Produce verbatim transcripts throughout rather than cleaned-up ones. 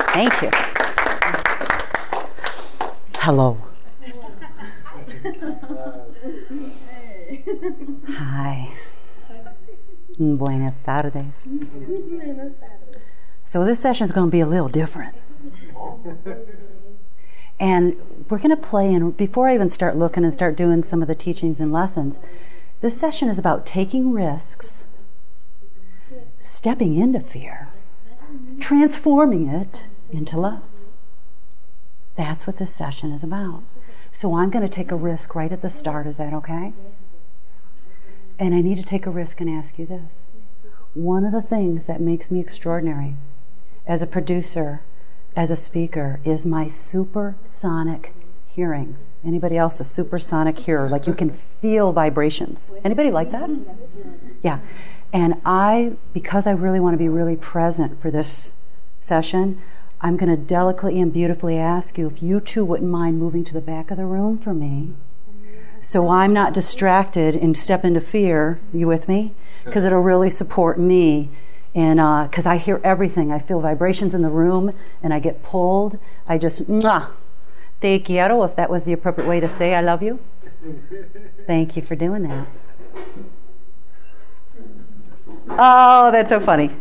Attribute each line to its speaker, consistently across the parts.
Speaker 1: Thank you. Hello. Hi. Buenas tardes. So this session is going to be a little different. And we're going to play in, before I even start looking and start doing some of the teachings and lessons, this session is about taking risks, stepping into fear, transforming it into love. That's what this session is about. So I'm going to take a risk right at the start. Is that okay? And I need to take a risk and ask you this. One of the things that makes me extraordinary as a producer, as a speaker, is my supersonic hearing. Anybody else a supersonic hearer? Like you can feel vibrations. Anybody like that? Yeah. And I, because I really want to be really present for this session, I'm going to delicately and beautifully ask you if you two wouldn't mind moving to the back of the room for me, so I'm not distracted and step into fear. You with me? Because it'll really support me. And because uh, I hear everything. I feel vibrations in the room and I get pulled. I just, mwah, te quiero, if that was the appropriate way to say I love you. Thank you for doing that. Oh, that's so funny.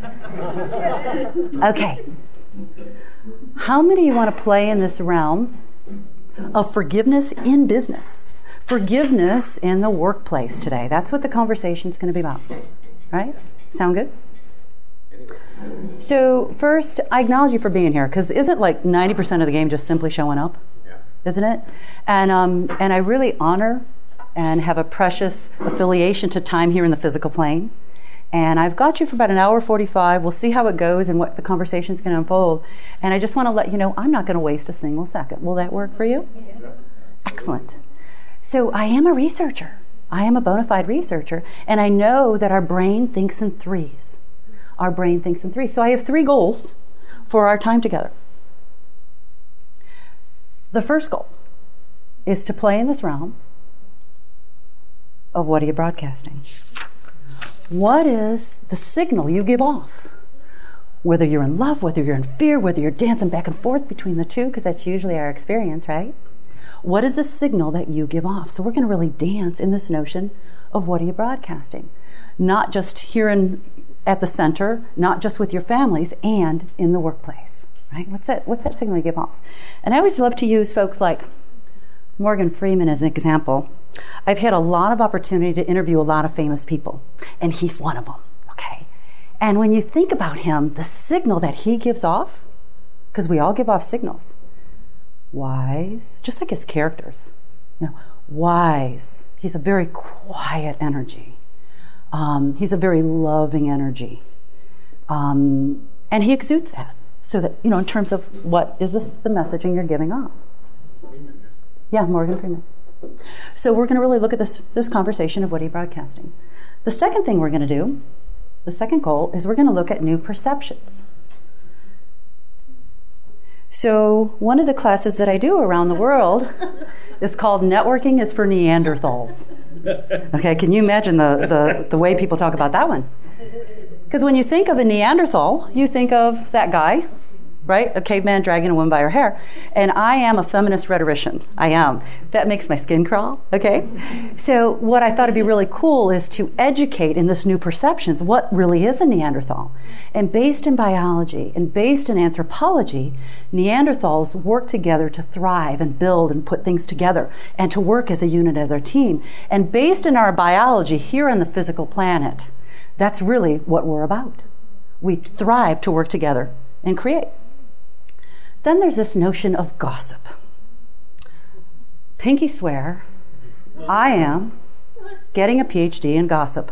Speaker 1: Okay. How many of you want to play in this realm of forgiveness in business? Forgiveness in the workplace today. That's what the conversation is going to be about. Right? Sound good? So first, I acknowledge you for being here, because isn't like ninety percent of the game just simply showing up? Yeah. Isn't it? And um, and I really honor and have a precious affiliation to time here in the physical plane. And I've got you for about an hour forty-five. We'll see how it goes and what the conversation is going to unfold. And I just want to let you know I'm not going to waste a single second. Will that work for you? Yeah. Excellent. So I am a researcher. I am a bona fide researcher. And I know that our brain thinks in threes. Our brain thinks in threes. So I have three goals for our time together. The first goal is to play in this realm of what are you broadcasting? What is the signal you give off? Whether you're in love, whether you're in fear, whether you're dancing back and forth between the two, because that's usually our experience, right? What is the signal that you give off? So we're going to really dance in this notion of what are you broadcasting? Not just here in, at the center, not just with your families, and in the workplace, right? What's that, what's that signal you give off? And I always love to use folks like Morgan Freeman as an example. I've had a lot of opportunity to interview a lot of famous people, and he's one of them, okay? And when you think about him, the signal that he gives off, because we all give off signals, wise, just like his characters, you know, wise. He's a very quiet energy. Um, he's a very loving energy. Um, and he exudes that, so that, you know, in terms of what is this the messaging you're giving off? Yeah, Morgan Freeman. So we're going to really look at this, this conversation of what are you broadcasting. The second thing we're going to do, the second goal, is we're going to look at new perceptions. So one of the classes that I do around the world is called Networking is for Neanderthals. Okay, can you imagine the, the, the way people talk about that one? Because when you think of a Neanderthal, you think of that guy, right? A caveman dragging a woman by her hair. And I am a feminist rhetorician. I am. That makes my skin crawl, okay? So what I thought would be really cool is to educate in this new perceptions what really is a Neanderthal. And based in biology and based in anthropology, Neanderthals work together to thrive and build and put things together and to work as a unit, as a team. And based in our biology here on the physical planet, that's really what we're about. We thrive to work together and create. Then there's this notion of gossip. Pinky swear, I am getting a P H D in gossip.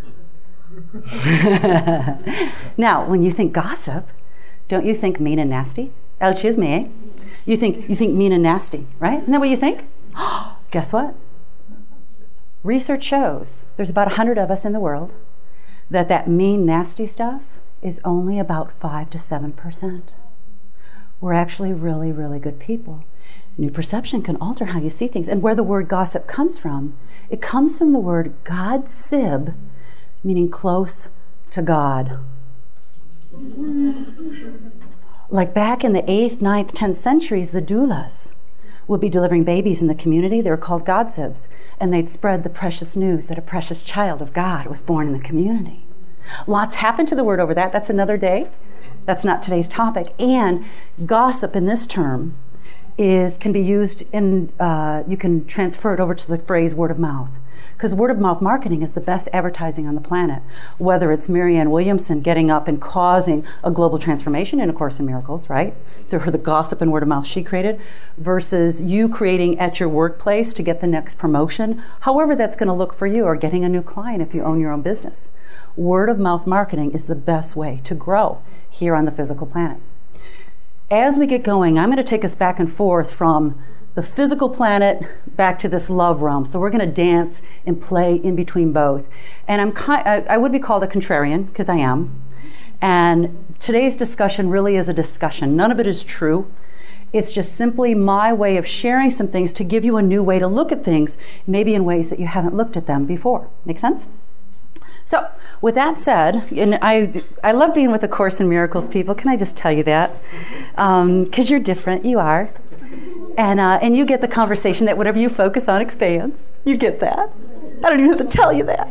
Speaker 1: Now, when you think gossip, don't you think mean and nasty? El chisme, eh? You think, you think mean and nasty, right? Isn't that what you think? Guess what? Research shows there's about one hundred of us in the world that that mean, nasty stuff is only about five to seven percent. We're actually really, really good people. New perception can alter how you see things. And where the word gossip comes from, it comes from the word God-sib, meaning close to God. Like back in the eighth, ninth, tenth centuries, the doulas would be delivering babies in the community. They were called godsibs, and they'd spread the precious news that a precious child of God was born in the community. Lots happened to the word over that. That's another day. That's not today's topic. And gossip in this term is can be used in, uh, you can transfer it over to the phrase word of mouth. Because word of mouth marketing is the best advertising on the planet. Whether it's Marianne Williamson getting up and causing a global transformation in A Course in Miracles, right? Through her the gossip and word of mouth she created, versus you creating at your workplace to get the next promotion, however that's going to look for you, or getting a new client if you own your own business. Word of mouth marketing is the best way to grow here on the physical planet. As we get going, I'm going to take us back and forth from the physical planet back to this love realm. So we're going to dance and play in between both. And I'm ki- I, I would be called a contrarian, because I am. And today's discussion really is a discussion. None of it is true. It's just simply my way of sharing some things to give you a new way to look at things, maybe in ways that you haven't looked at them before. Make sense? So, with that said, and I I love being with A Course in Miracles people. Can I just tell you that? Because um, you're different. You are. And uh, and you get the conversation that whatever you focus on expands. You get that. I don't even have to tell you that.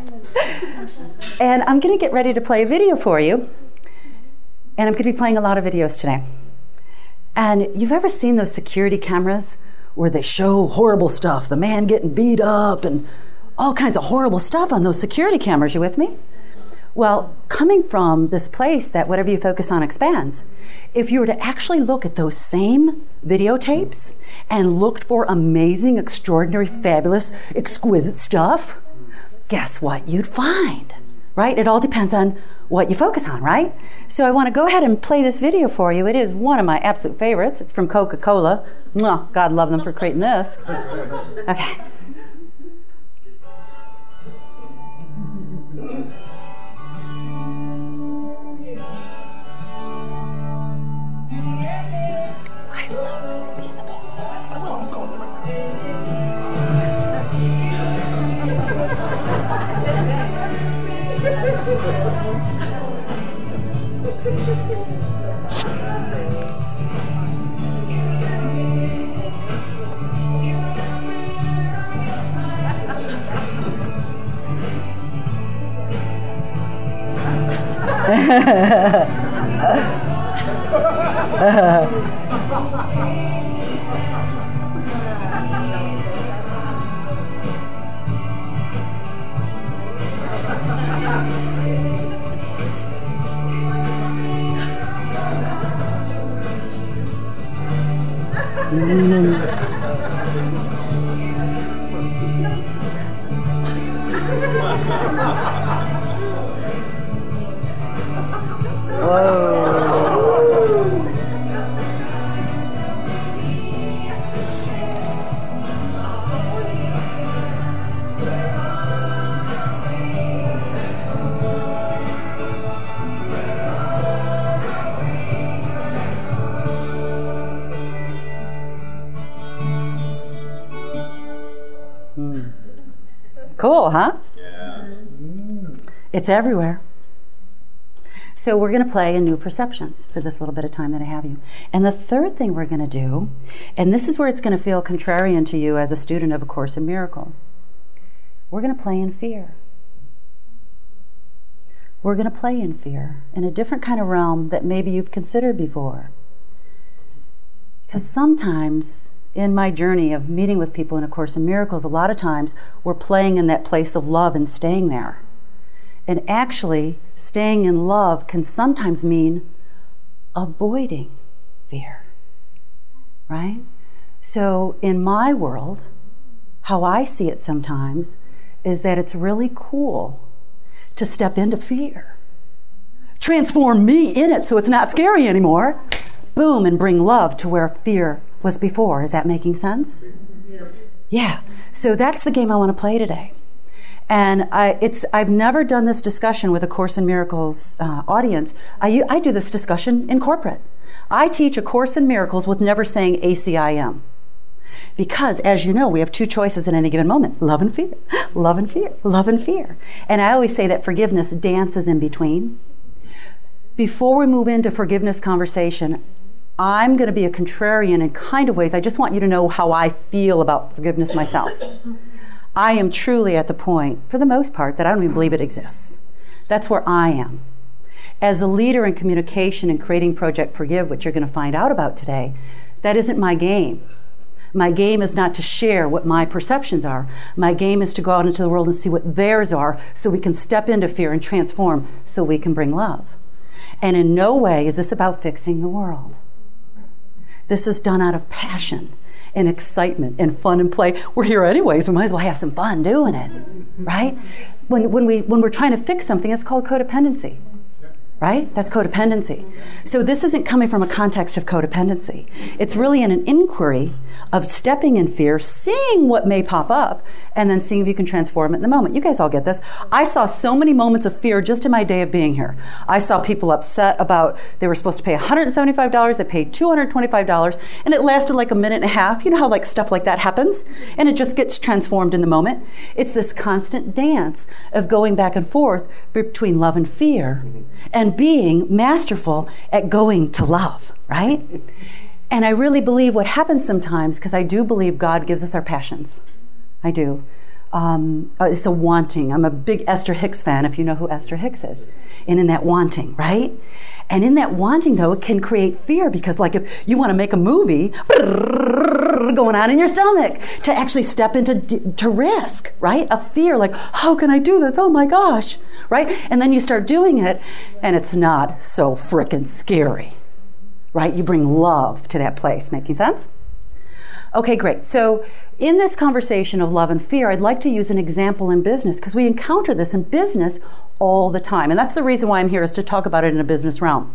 Speaker 1: And I'm going to get ready to play a video for you. And I'm going to be playing a lot of videos today. And you've ever seen those security cameras where they show horrible stuff, the man getting beat up and all kinds of horrible stuff on those security cameras? You with me? Well, coming from this place that whatever you focus on expands, if you were to actually look at those same videotapes and looked for amazing, extraordinary, fabulous, exquisite stuff, guess what you'd find, right? It all depends on what you focus on, right? So I want to go ahead and play this video for you. It is one of my absolute favorites. It's from Coca-Cola. Mwah, God love them for creating this. Okay. Cool, huh? Yeah. It's everywhere. So we're going to play in new perceptions for this little bit of time that I have you. And the third thing we're going to do, and this is where it's going to feel contrarian to you as a student of A Course in Miracles, we're going to play in fear. We're going to play in fear in a different kind of realm that maybe you've considered before. Because sometimes in my journey of meeting with people in A Course in Miracles, a lot of times we're playing in that place of love and staying there. And actually, staying in love can sometimes mean avoiding fear, right? So in my world, how I see it sometimes is that it's really cool to step into fear, transform me in it so it's not scary anymore, boom, and bring love to where fear was before. Is that making sense? Yes. Yeah. So that's the game I want to play today. And I, it's, I've never done this discussion with A Course in Miracles uh, audience. I, I do this discussion in corporate. I teach A Course in Miracles with never saying A C I M. Because, as you know, we have two choices at any given moment. Love and fear. Love and fear. Love and fear. And I always say that forgiveness dances in between. Before we move into forgiveness conversation, I'm going to be a contrarian in kind of ways. I just want you to know how I feel about forgiveness myself. I am truly at the point, for the most part, that I don't even believe it exists. That's where I am. As a leader in communication and creating Project Forgive, which you're going to find out about today, that isn't my game. My game is not to share what my perceptions are. My game is to go out into the world and see what theirs are so we can step into fear and transform so we can bring love. And in no way is this about fixing the world. This is done out of passion and excitement and fun and play. We're here anyways. We might as well have some fun doing it, right? When, when, we, when we're trying to fix something, it's called codependency. Right? That's codependency. So this isn't coming from a context of codependency. It's really in an inquiry of stepping in fear, seeing what may pop up, and then seeing if you can transform it in the moment. You guys all get this. I saw so many moments of fear just in my day of being here. I saw people upset about they were supposed to pay one hundred seventy-five dollars, they paid two hundred twenty-five dollars, and it lasted like a minute and a half. You know how like stuff like that happens? And it just gets transformed in the moment. It's this constant dance of going back and forth between love and fear, and and being masterful at going to love, right? And I really believe what happens sometimes, because I do believe God gives us our passions. I do. Um, it's a wanting. I'm a big Esther Hicks fan, if you know who Esther Hicks is. And in that wanting, right? And in that wanting, though, it can create fear, because like if you want to make a movie, going on in your stomach, to actually step into to risk, right? A fear, like, how can I do this? Oh my gosh, right? And then you start doing it, and it's not so frickin' scary, right? You bring love to that place. Making sense? Okay, great. So in this conversation of love and fear, I'd like to use an example in business, because we encounter this in business all the time. And that's the reason why I'm here, is to talk about it in a business realm.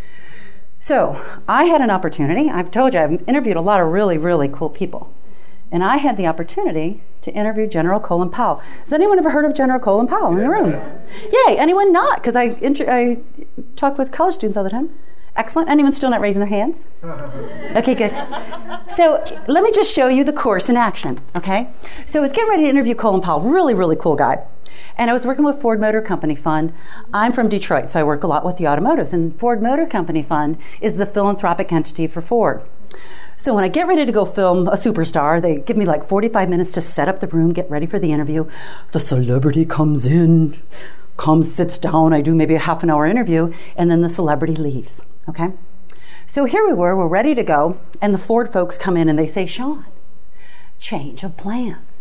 Speaker 1: So I had an opportunity. I've told you, I've interviewed a lot of really, really cool people. And I had the opportunity to interview General Colin Powell. Has anyone ever heard of General Colin Powell in the room? Yay, anyone not? Because I, inter- I talk with college students all the time. Excellent. Anyone still not raising their hands? Okay, good. So let me just show you the course in action, okay? So I was getting ready to interview Colin Powell, really, really cool guy. And I was working with Ford Motor Company Fund. I'm from Detroit, so I work a lot with the automotives. And Ford Motor Company Fund is the philanthropic entity for Ford. So when I get ready to go film a superstar, they give me like forty-five minutes to set up the room, get ready for the interview. The celebrity comes in, comes, sits down. I do maybe a half an hour interview, and then the celebrity leaves, okay? So here we were, we're ready to go, and the Ford folks come in and they say, Sean, change of plans.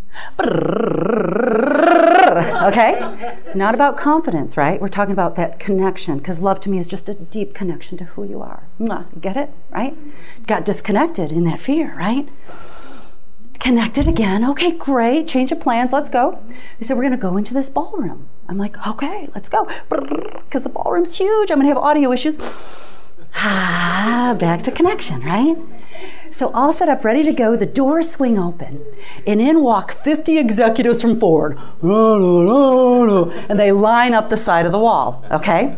Speaker 1: Okay? Not about confidence, right? We're talking about that connection, because love to me is just a deep connection to who you are. Mwah, you get it, right? Got disconnected in that fear, right? Connected again. Okay, great. Change of plans. Let's go. He said, we're going to go into this ballroom. I'm like, okay, let's go. Because the ballroom's huge. I'm going to have audio issues. Ah, back to connection, right? So all set up, ready to go. The doors swing open, and in walk fifty executives from Ford. And they line up the side of the wall, okay?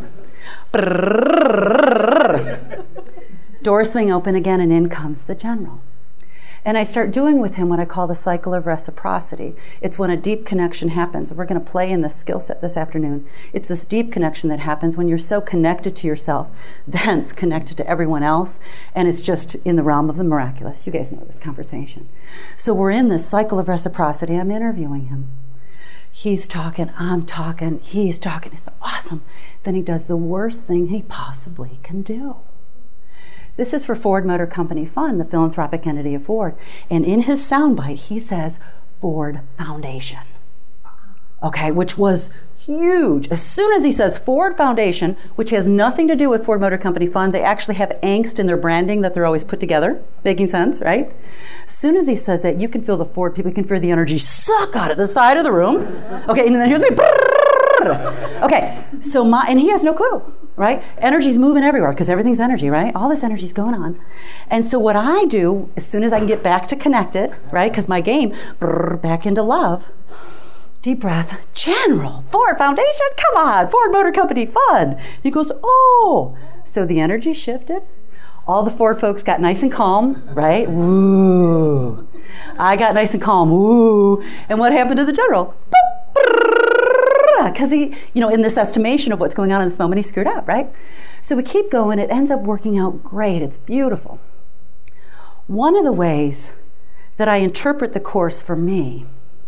Speaker 1: Doors swing open again, and in comes the general. And I start doing with him what I call the cycle of reciprocity. It's when a deep connection happens. We're going to play in this skill set this afternoon. It's this deep connection that happens when you're so connected to yourself, thence connected to everyone else, and it's just in the realm of the miraculous. You guys know this conversation. So we're in this cycle of reciprocity. I'm interviewing him. He's talking, I'm talking, he's talking. It's awesome. Then he does the worst thing he possibly can do. This is for Ford Motor Company Fund, the philanthropic entity of Ford. And in his soundbite, he says, Ford Foundation. Okay, which was huge. As soon as he says Ford Foundation, which has nothing to do with Ford Motor Company Fund, they actually have angst in their branding that they're always put together. Making sense, right? As soon as he says that, you can feel the Ford people, you can feel the energy suck out of the side of the room. Okay, and then here's me. Okay, so my, and he has no clue, right? Energy's moving everywhere, because everything's energy, right? All this energy's going on. And so what I do, as soon as I can get back to connected, right? Because my game, brrr, back into love, deep breath, General, Ford Foundation, come on, Ford Motor Company Fund. He goes, oh. So the energy shifted. All the Ford folks got nice and calm, right? Woo. I got nice and calm, woo. And what happened to the general? Boop, brrr. Yeah, because he, you know, in this estimation of what's going on in this moment, he screwed up, right? So we keep going. It ends up working out great. It's beautiful. One of the ways that I interpret the Course for me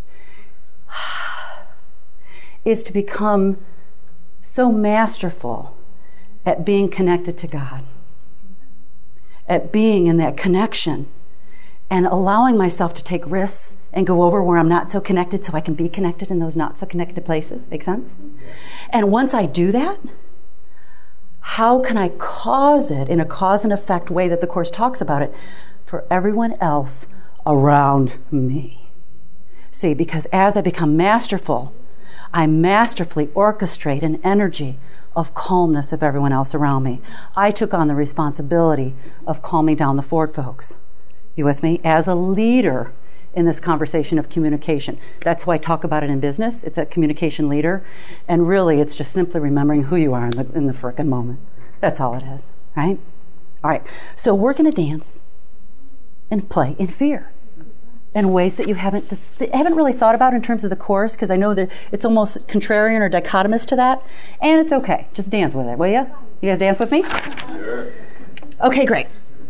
Speaker 1: is to become so masterful at being connected to God, at being in that connection and allowing myself to take risks and go over where I'm not so connected so I can be connected in those not so connected places. Make sense? And once I do that, how can I cause it in a cause and effect way that the Course talks about it for everyone else around me? See, because as I become masterful, I masterfully orchestrate an energy of calmness of everyone else around me. I took on the responsibility of calming down the Ford folks. You with me? As a leader in this conversation of communication. That's why I talk about it in business. It's a communication leader. And really, it's just simply remembering who you are in the, in the frickin' moment. That's all it is, right? All right, so we're going to dance and play in fear in ways that you haven't haven't really thought about in terms of the Course, because I know that it's almost contrarian or dichotomous to that. And it's okay. Just dance with it, will you? You guys dance with me? Sure. Okay, great.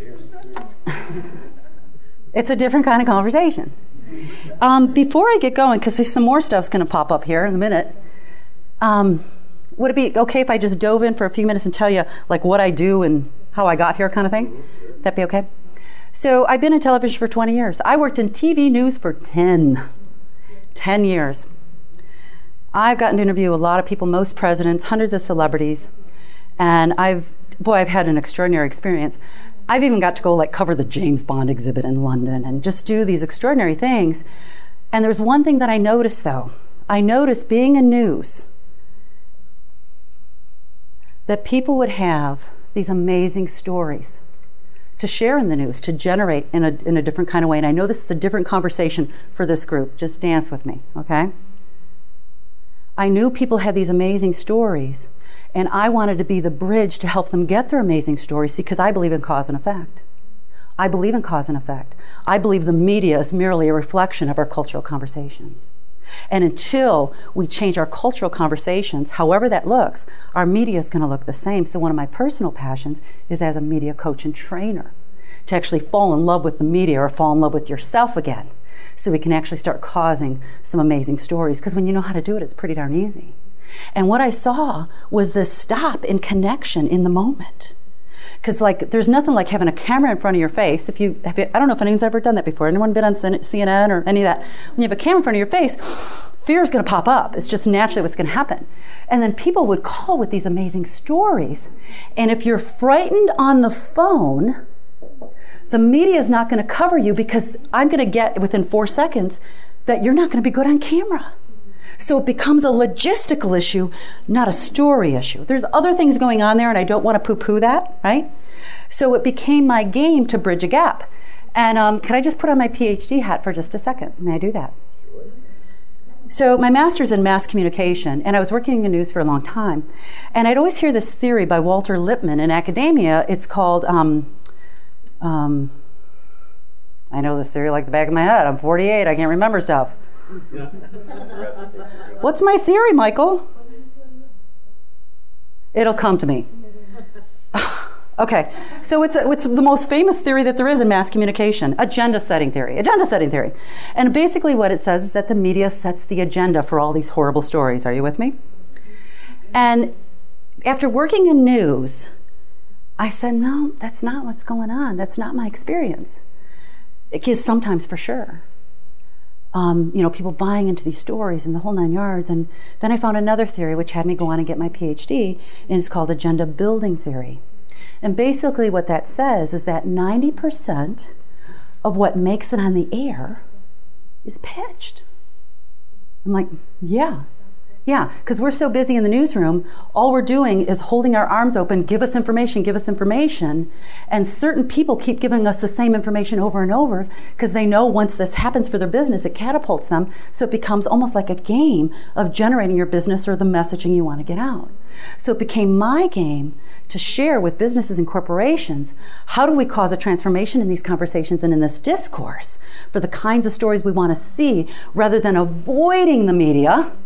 Speaker 1: It's a different kind of conversation. Um, before I get going, because there's some more stuff's going to pop up here in a minute, um, would it be okay if I just dove in for a few minutes and tell you like what I do and how I got here kind of thing? Would that be okay? So I've been in television for twenty years. I worked in T V news for ten. ten years. I've gotten to interview a lot of people, most presidents, hundreds of celebrities, and I've, boy, I've had an extraordinary experience. I've even got to go like cover the James Bond exhibit in London and just do these extraordinary things. And there's one thing that I noticed though. I noticed being in news that people would have these amazing stories to share in the news, to generate in a, in a different kind of way. And I know this is a different conversation for this group. Just dance with me, okay? I knew people had these amazing stories, and I wanted to be the bridge to help them get their amazing stories because I believe in cause and effect. I believe in cause and effect. I believe the media is merely a reflection of our cultural conversations. And until we change our cultural conversations, however that looks, our media is going to look the same. So one of my personal passions is as a media coach and trainer to actually fall in love with the media or fall in love with yourself again so we can actually start causing some amazing stories. Because when you know how to do it, it's pretty darn easy. And what I saw was this stop in connection in the moment. Because like, there's nothing like having a camera in front of your face. If you, have you, I don't know if anyone's ever done that before. Anyone been on C N N or any of that? When you have a camera in front of your face, fear is going to pop up. It's just naturally what's going to happen. And then people would call with these amazing stories. And if you're frightened on the phone, the media is not going to cover you because I'm going to get within four seconds that you're not going to be good on camera. So it becomes a logistical issue, not a story issue. There's other things going on there, and I don't want to poo-poo that, right? So it became my game to bridge a gap. And um, can I just put on my P H D hat for just a second? May I do that? Sure. So my master's in mass communication, and I was working in news for a long time. And I'd always hear this theory by Walter Lippmann in academia. It's called, um, um, I know this theory like the back of my head. I'm forty-eight, I can't remember stuff. What's my theory, Michael? It'll come to me. Okay, so it's, a, it's the most famous theory that there is in mass communication, agenda setting theory, agenda setting theory. And basically what it says is that the media sets the agenda for all these horrible stories. Are you with me? And after working in news, I said, no, that's not what's going on. That's not my experience. It is sometimes for sure. Um, you know, people buying into these stories and the whole nine yards. And then I found another theory which had me go on and get my P H D, and it's called agenda building theory. And basically what that says is that ninety percent of what makes it on the air is pitched. I'm like, yeah, yeah, because we're so busy in the newsroom, all we're doing is holding our arms open, give us information, give us information, and certain people keep giving us the same information over and over because they know once this happens for their business, it catapults them, so it becomes almost like a game of generating your business or the messaging you want to get out. So it became my game to share with businesses and corporations, how do we cause a transformation in these conversations and in this discourse for the kinds of stories we want to see rather than avoiding the media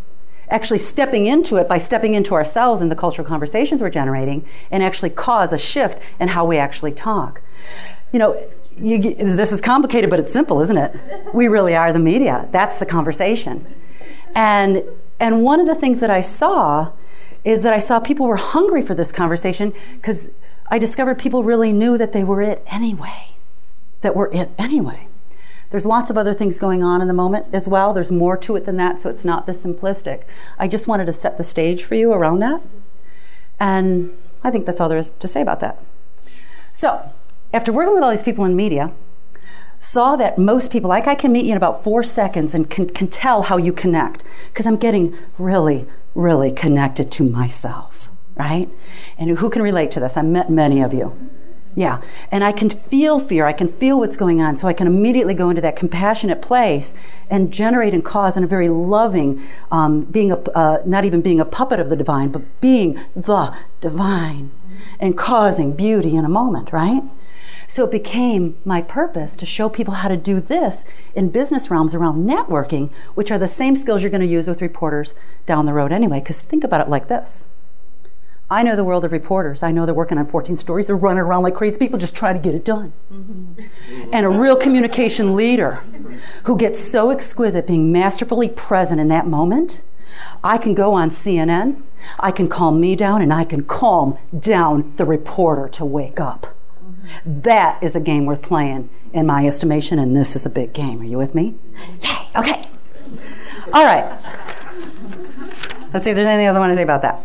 Speaker 1: actually stepping into it by stepping into ourselves and the cultural conversations we're generating and actually cause a shift in how we actually talk. You know, you, this is complicated, but it's simple, isn't it? We really are the media. That's the conversation. And and one of the things that I saw is that I saw people were hungry for this conversation because I discovered people really knew that they were it anyway, that we're it anyway. There's lots of other things going on in the moment as well. There's more to it than that, so it's not this simplistic. I just wanted to set the stage for you around that. And I think that's all there is to say about that. So, after working with all these people in media, saw that most people, like I can meet you in about four seconds and can, can tell how you connect, because I'm getting really, really connected to myself, right? And who can relate to this? I met many of you. Yeah, and I can feel fear, I can feel what's going on, so I can immediately go into that compassionate place and generate and cause in a very loving, um, being a, uh, not even being a puppet of the divine, but being the divine and causing beauty in a moment, right? So it became my purpose to show people how to do this in business realms around networking, which are the same skills you're going to use with reporters down the road anyway, because think about it like this. I know the world of reporters. I know they're working on fourteen stories. They're running around like crazy people just trying to get it done. Mm-hmm. And a real communication leader who gets so exquisite, being masterfully present in that moment. I can go on C N N, I can calm me down, and I can calm down the reporter to wake up. Mm-hmm. That is a game worth playing, in my estimation, and this is a big game. Are you with me? Yay! Okay. All right. Let's see if there's anything else I want to say about that.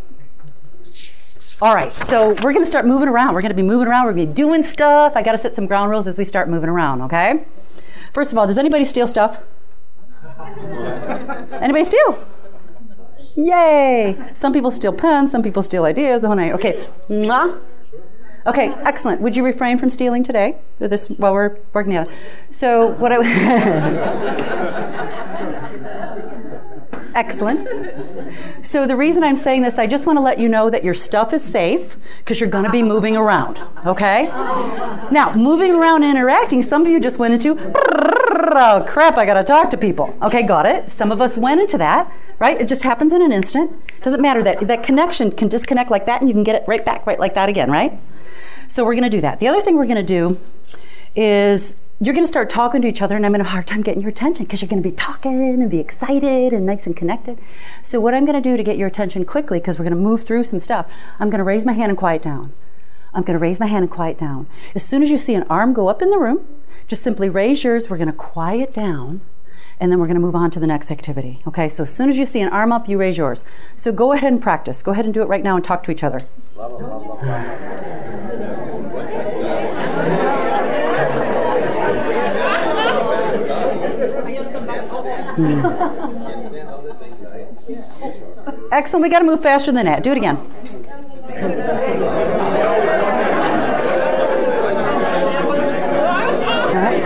Speaker 1: All right, so we're going to start moving around. We're going to be moving around. We're going to be doing stuff. I got to set some ground rules as we start moving around, okay? First of all, does anybody steal stuff? Anybody steal? Yay! Some people steal pens. Some people steal ideas. Okay. Mwah. Okay, excellent. Would you refrain from stealing today? This while we're working together. So what I excellent. So the reason I'm saying this, I just want to let you know that your stuff is safe because you're going to be moving around, okay? Now, moving around and interacting, some of you just went into, oh crap, I got to talk to people. Okay, got it. Some of us went into that, right? It just happens in an instant. Doesn't matter. That, that connection can disconnect like that and you can get it right back right like that again, right? So we're going to do that. The other thing we're going to do is you're going to start talking to each other, and I'm going to have a hard time getting your attention because you're going to be talking and be excited and nice and connected. So what I'm going to do to get your attention quickly, because we're going to move through some stuff, I'm going to raise my hand and quiet down. I'm going to raise my hand and quiet down. As soon as you see an arm go up in the room, just simply raise yours. We're going to quiet down, and then we're going to move on to the next activity. Okay, so as soon as you see an arm up, you raise yours. So go ahead and practice. Go ahead and do it right now and talk to each other. Hmm. Excellent. We got to move faster than that. Do it again. All right.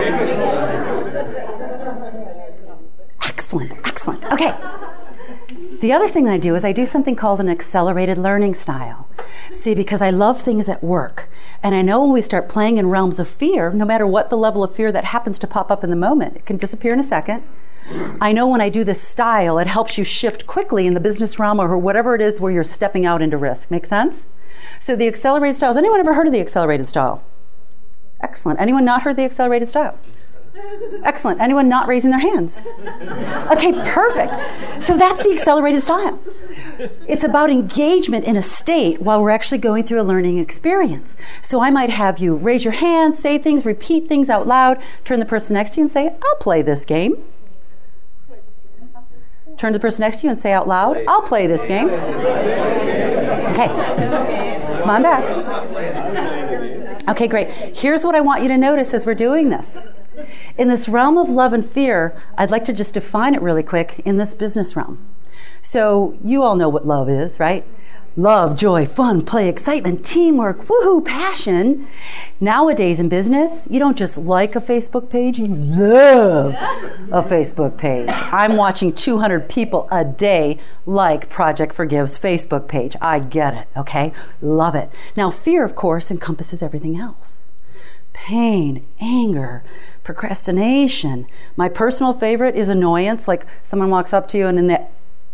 Speaker 1: Excellent. Excellent. Okay. The other thing that I do is I do something called an accelerated learning style. See, because I love things that work. And I know when we start playing in realms of fear, no matter what the level of fear that happens to pop up in the moment, it can disappear in a second. I know when I do this style, it helps you shift quickly in the business realm or whatever it is where you're stepping out into risk. Make sense? So the accelerated style, has anyone ever heard of the accelerated style? Excellent. Anyone not heard the accelerated style? Excellent. Anyone not raising their hands? Okay, perfect. So that's the accelerated style. It's about engagement in a state while we're actually going through a learning experience. So I might have you raise your hands, say things, repeat things out loud, turn the person next to you and say, I'll play this game. Turn to the person next to you and say out loud, I'll play this game. Okay. Come on back. Okay, great. Here's what I want you to notice as we're doing this. In this realm of love and fear, I'd like to just define it really quick in this business realm. So you all know what love is, right? Love, joy, fun, play, excitement, teamwork, woohoo, passion. Nowadays in business, you don't just like a Facebook page, you love a Facebook page. I'm watching two hundred people a day like Project Forgive's Facebook page. I get it, okay? Love it. Now, fear, of course, encompasses everything else. Pain, anger, procrastination. My personal favorite is annoyance, like someone walks up to you and then that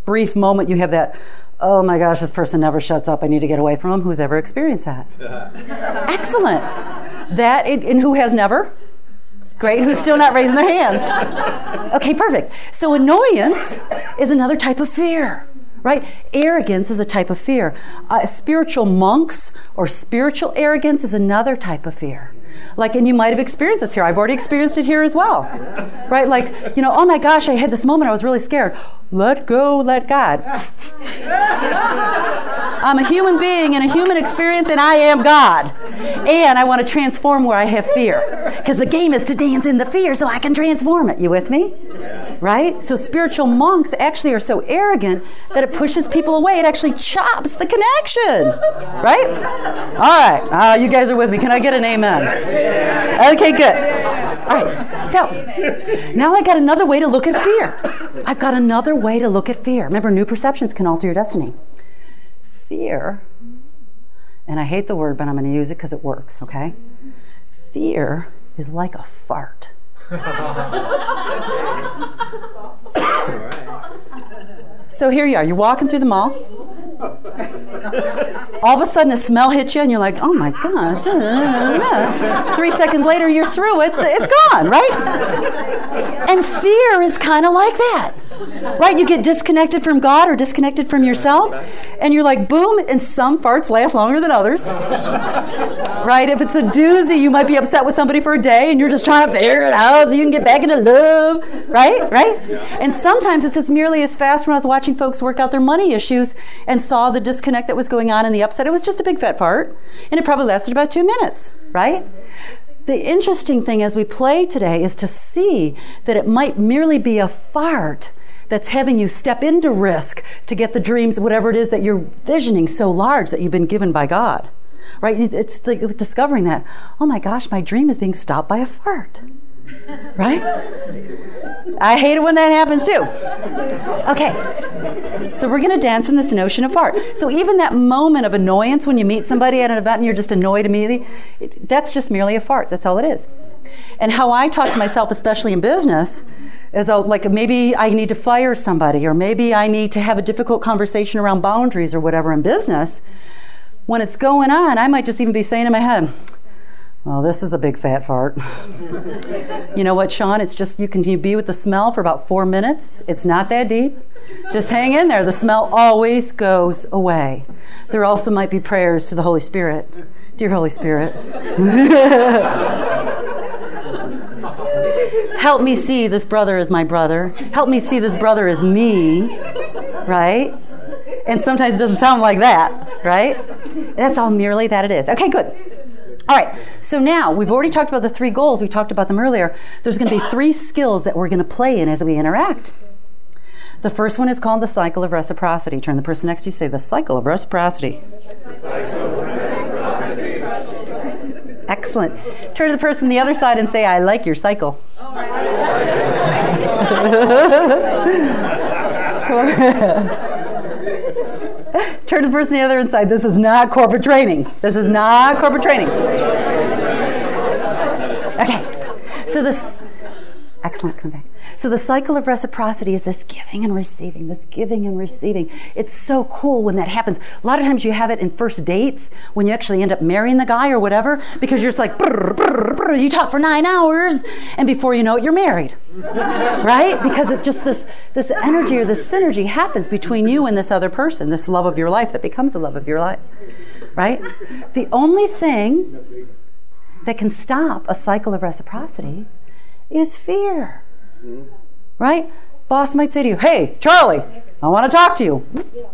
Speaker 1: brief moment you have that, oh my gosh, this person never shuts up, I need to get away from them. Who's ever experienced that? Excellent. That, and who has never? Great, who's still not raising their hands? Okay, perfect. So annoyance is another type of fear, right? Arrogance is a type of fear. Uh, spiritual monks or spiritual arrogance is another type of fear. Like, and you might have experienced this here. I've already experienced it here as well, right? Like, you know, oh my gosh, I had this moment, I was really scared. Let go, let God. I'm a human being in a human experience, and I am God. And I want to transform where I have fear. Because the game is to dance in the fear so I can transform it. You with me? Right? So spiritual monks actually are so arrogant that it pushes people away. It actually chops the connection. Right? All right. Uh, you guys are with me. Can I get an amen? Okay, good. All right. So now I got another way to look at fear. I've got another way to look at fear. Remember, new perceptions can alter your destiny. Fear, and I hate the word, but I'm going to use it because it works, okay? Fear is like a fart. So here you are. You're walking through the mall. All of a sudden, a smell hits you, and you're like, oh my gosh. Three seconds later, you're through it. It's gone, right? And fear is kind of like that. Right? You get disconnected from God or disconnected from yourself, and you're like, boom, and some farts last longer than others. Right? If it's a doozy, you might be upset with somebody for a day, and you're just trying to figure it out so you can get back into love. Right? Right? And sometimes it's as merely as fast. When I was watching folks work out their money issues and saw the disconnect that was going on in the upset, it was just a big fat fart, and it probably lasted about two minutes. Right? The interesting thing as we play today is to see that it might merely be a fart that's having you step into risk to get the dreams, whatever it is that you're visioning so large that you've been given by God, right? It's like discovering that, oh my gosh, my dream is being stopped by a fart, right? I hate it when that happens too. Okay, so we're going to dance in this notion of fart. So even that moment of annoyance when you meet somebody at an event and you're just annoyed immediately, it, that's just merely a fart. That's all it is. And how I talk to myself, especially in business, is though, like maybe I need to fire somebody, or maybe I need to have a difficult conversation around boundaries or whatever in business. When it's going on, I might just even be saying in my head, well, this is a big fat fart. You know what, Sean? It's just, you can you be with the smell for about four minutes. It's not that deep. Just hang in there. The smell always goes away. There also might be prayers to the Holy Spirit. Dear Holy Spirit. Help me see this brother as my brother. Help me see this brother as me, right? And sometimes it doesn't sound like that, right? That's all merely that it is. Okay, good. All right, so now we've already talked about the three goals. We talked about them earlier. There's going to be three skills that we're going to play in as we interact. The first one is called the cycle of reciprocity. Turn the person next to you, say the cycle of reciprocity. Excellent. Turn to the person on the other side and say, I like your cycle. Oh my God. Turn to the person on the other side. This is not corporate training. This is not corporate training. Okay. So this, excellent, come back. So the cycle of reciprocity is this giving and receiving, this giving and receiving. It's so cool when that happens. A lot of times you have it in first dates when you actually end up marrying the guy or whatever, because you're just like, brr, brr, brr, you talk for nine hours, and before you know it, you're married. Right? Because it just this, this energy or this synergy happens between you and this other person, this love of your life that becomes the love of your life. Right? The only thing that can stop a cycle of reciprocity is fear. Right? Boss might say to you, hey, Charlie, I want to talk to you.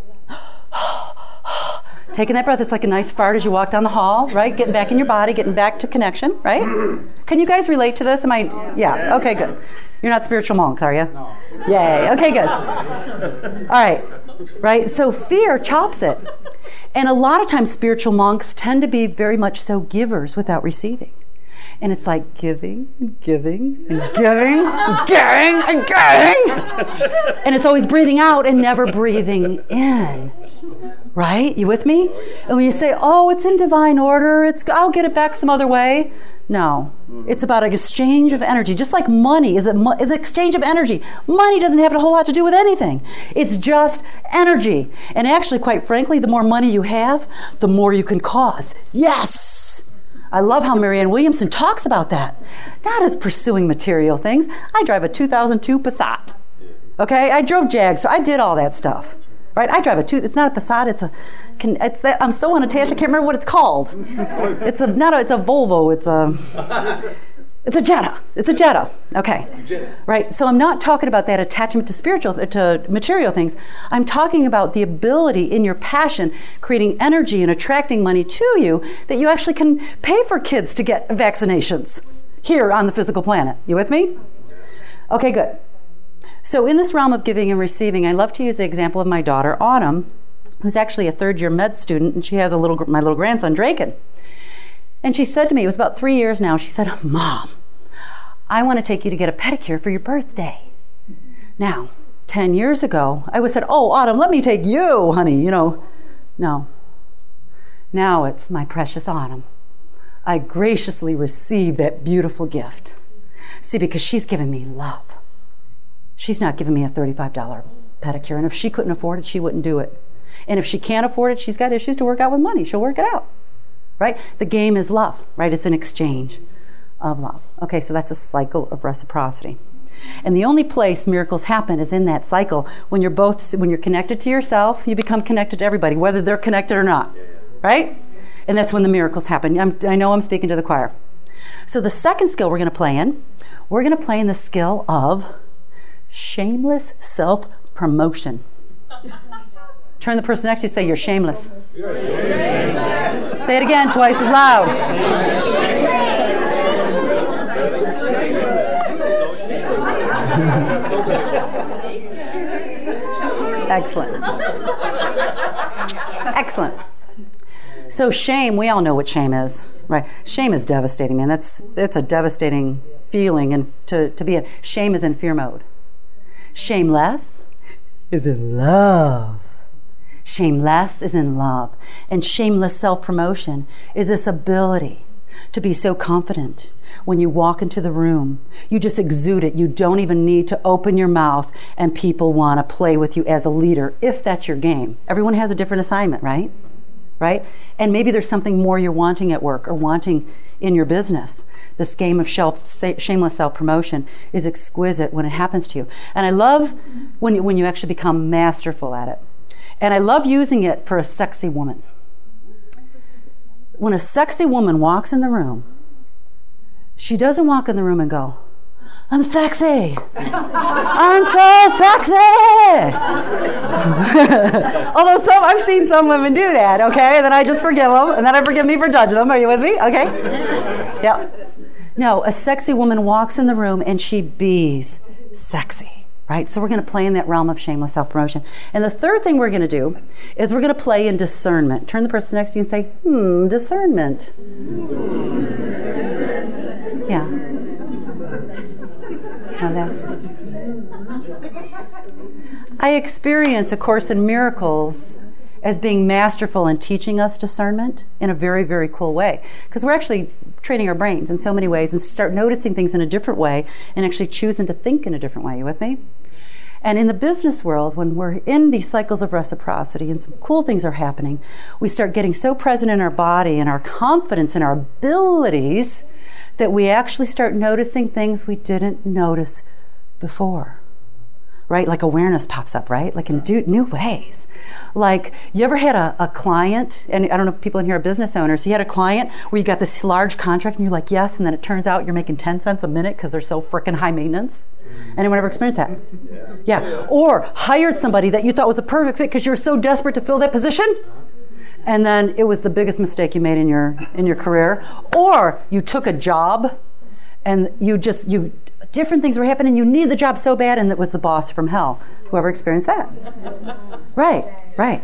Speaker 1: Taking that breath, it's like a nice fart as you walk down the hall, right? Getting back in your body, getting back to connection, right? Can you guys relate to this? Am I? Yeah, okay, good. You're not spiritual monks, are you? No. Yay, okay, good. All right, right? So fear chops it. And a lot of times spiritual monks tend to be very much so givers without receiving. And it's like giving and giving and giving and giving and giving. And it's always breathing out and never breathing in. Right? You with me? And when you say, oh, it's in divine order, it's I'll get it back some other way. No. It's about an exchange of energy. Just like money is, a, is an exchange of energy. Money doesn't have a whole lot to do with anything. It's just energy. And actually, quite frankly, the more money you have, the more you can cause. Yes! I love how Marianne Williamson talks about that. Not as pursuing material things. I drive a two thousand two Passat. Okay? I drove Jag, so I did all that stuff. Right? I drive a two. It's not a Passat. It's a. Can, it's that. I'm so unattached. I can't remember what it's called. It's a not a. It's a Volvo. It's a. It's a Jetta. It's a Jetta. Okay. Right. So I'm not talking about that attachment to spiritual to material things. I'm talking about the ability in your passion, creating energy and attracting money to you, that you actually can pay for kids to get vaccinations here on the physical planet. You with me? Okay. Good. So in this realm of giving and receiving, I love to use the example of my daughter, Autumn, who's actually a third-year med student, and she has a little my little grandson, Draken. And she said to me, it was about three years now, she said, Mom, I want to take you to get a pedicure for your birthday. Now, ten years ago, I would have said, oh, Autumn, let me take you, honey, you know. No. Now it's my precious Autumn. I graciously receive that beautiful gift. See, because she's given me love. She's not giving me a thirty-five dollars pedicure, and if she couldn't afford it, she wouldn't do it. And if she can't afford it, she's got issues to work out with money. She'll work it out, right? The game is love, right? It's an exchange of love. Okay, so that's a cycle of reciprocity. And the only place miracles happen is in that cycle. When you're both, when you're connected to yourself, you become connected to everybody, whether they're connected or not, right? And that's when the miracles happen. I'm, I know I'm speaking to the choir. So the second skill we're going to play in, we're going to play in the skill of shameless self-promotion. Turn the person next to you and say, you're shameless. You're shameless. Say it again, twice as loud. Excellent. Excellent. So shame, we all know what shame is, right? Shame is devastating, man. That's that's a devastating feeling, and to, to be in shame is in fear mode. Shameless is in love. Shameless is in love. And shameless self-promotion is this ability to be so confident. When you walk into the room, you just exude it. You don't even need to open your mouth, and people want to play with you as a leader, if that's your game. Everyone has a different assignment, right? Right? And maybe there's something more you're wanting at work or wanting in your business. This game of shelf, shameless self-promotion is exquisite when it happens to you. And I love when you, when you actually become masterful at it. And I love using it for a sexy woman. When a sexy woman walks in the room, she doesn't walk in the room and go, I'm sexy. I'm so sexy. Although some, I've seen some women do that, okay? And then I just forgive them, and then I forgive me for judging them. Are you with me? Okay? Yeah. No, a sexy woman walks in the room and she bees sexy, right? So we're going to play in that realm of shameless self-promotion. And the third thing we're going to do is we're going to play in discernment. Turn the person next to you and say, hmm, discernment. Yeah. I experience A Course in Miracles as being masterful in teaching us discernment in a very, very cool way. Because we're actually training our brains in so many ways and start noticing things in a different way and actually choosing to think in a different way. You with me? And in the business world, when we're in these cycles of reciprocity and some cool things are happening, we start getting so present in our body and our confidence in our abilities that we actually start noticing things we didn't notice before. Right? Like awareness pops up, right? Like in new ways. Like, you ever had a, a client, and I don't know if people in here are business owners, you had a client where you got this large contract and you're like, yes, and then it turns out you're making ten cents a minute because they're so freaking high maintenance? Anyone ever experienced that? Yeah. yeah. Or hired somebody that you thought was a perfect fit because you were so desperate to fill that position, and then it was the biggest mistake you made in your in your career. Or you took a job and you just, you different things were happening. You needed the job so bad, and it was the boss from hell. Whoever experienced that? Right, right.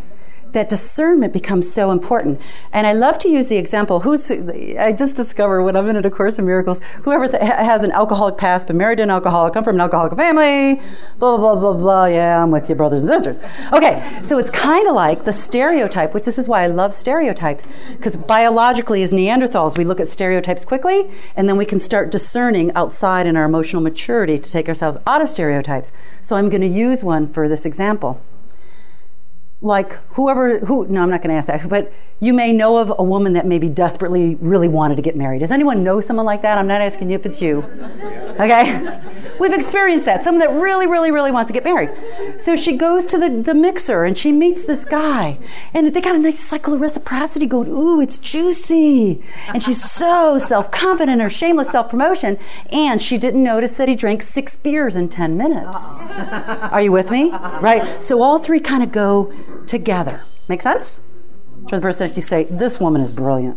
Speaker 1: that discernment becomes so important. And I love to use the example, who's, I just discovered when I'm in A Course in Miracles, whoever has an alcoholic past, been married to an alcoholic, come from an alcoholic family, blah, blah, blah, blah, blah, yeah, I'm with you, brothers and sisters. Okay, so it's kind of like the stereotype, which this is why I love stereotypes, because biologically as Neanderthals, we look at stereotypes quickly, and then we can start discerning outside in our emotional maturity to take ourselves out of stereotypes. So I'm going to use one for this example. Like whoever, who, no, I'm not going to ask that, but you may know of a woman that maybe desperately really wanted to get married. Does anyone know someone like that? I'm not asking you if it's you. Okay? We've experienced that. Someone that really, really, really wants to get married. So she goes to the, the mixer and she meets this guy. And they got a nice cycle of reciprocity going, ooh, it's juicy. And she's so self-confident in her shameless self-promotion. And she didn't notice that he drank six beers in ten minutes. Are you with me? Right? So all three kind of go together. Make sense? To the person that you say, this woman is brilliant.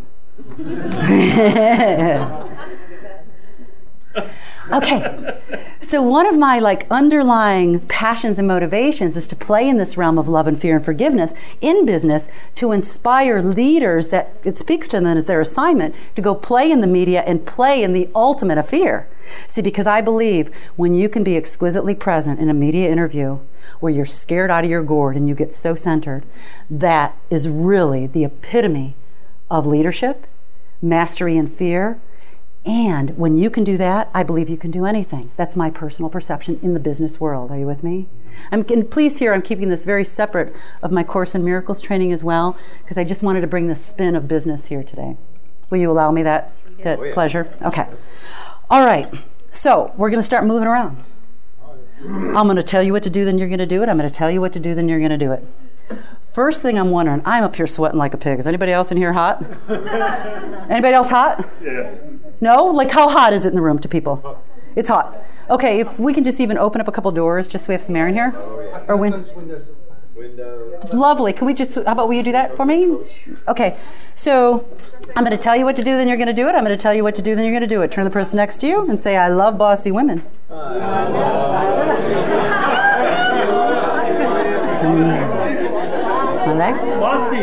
Speaker 1: Okay, so one of my like underlying passions and motivations is to play in this realm of love and fear and forgiveness in business to inspire leaders that it speaks to them as their assignment to go play in the media and play in the ultimate of fear. See, because I believe when you can be exquisitely present in a media interview where you're scared out of your gourd and you get so centered, that is really the epitome of leadership, mastery and fear. And when you can do that, I believe you can do anything. That's my personal perception in the business world. Are you with me? I'm, and please hear, I'm keeping this very separate of my Course in Miracles training as well, because I just wanted to bring the spin of business here today. Will you allow me that, that oh, yeah. pleasure? Okay. All right. So we're going to start moving around. I'm going to tell you what to do, then you're going to do it. I'm going to tell you what to do, then you're going to do it. First thing I'm wondering, I'm up here sweating like a pig. Is anybody else in here hot? Anybody else hot? Yeah. No? Like how hot is it in the room to people? It's hot. Okay, if we can just even open up a couple doors just so we have some air in here. Oh, yeah. Or win- windows. Windows. Lovely. Can we just, how about will you do that for me? Okay. So I'm going to tell you what to do, then you're going to do it. I'm going to tell you what to do, then you're going to do it. Turn to the person next to you and say, I love bossy women. I love bossy women. Okay.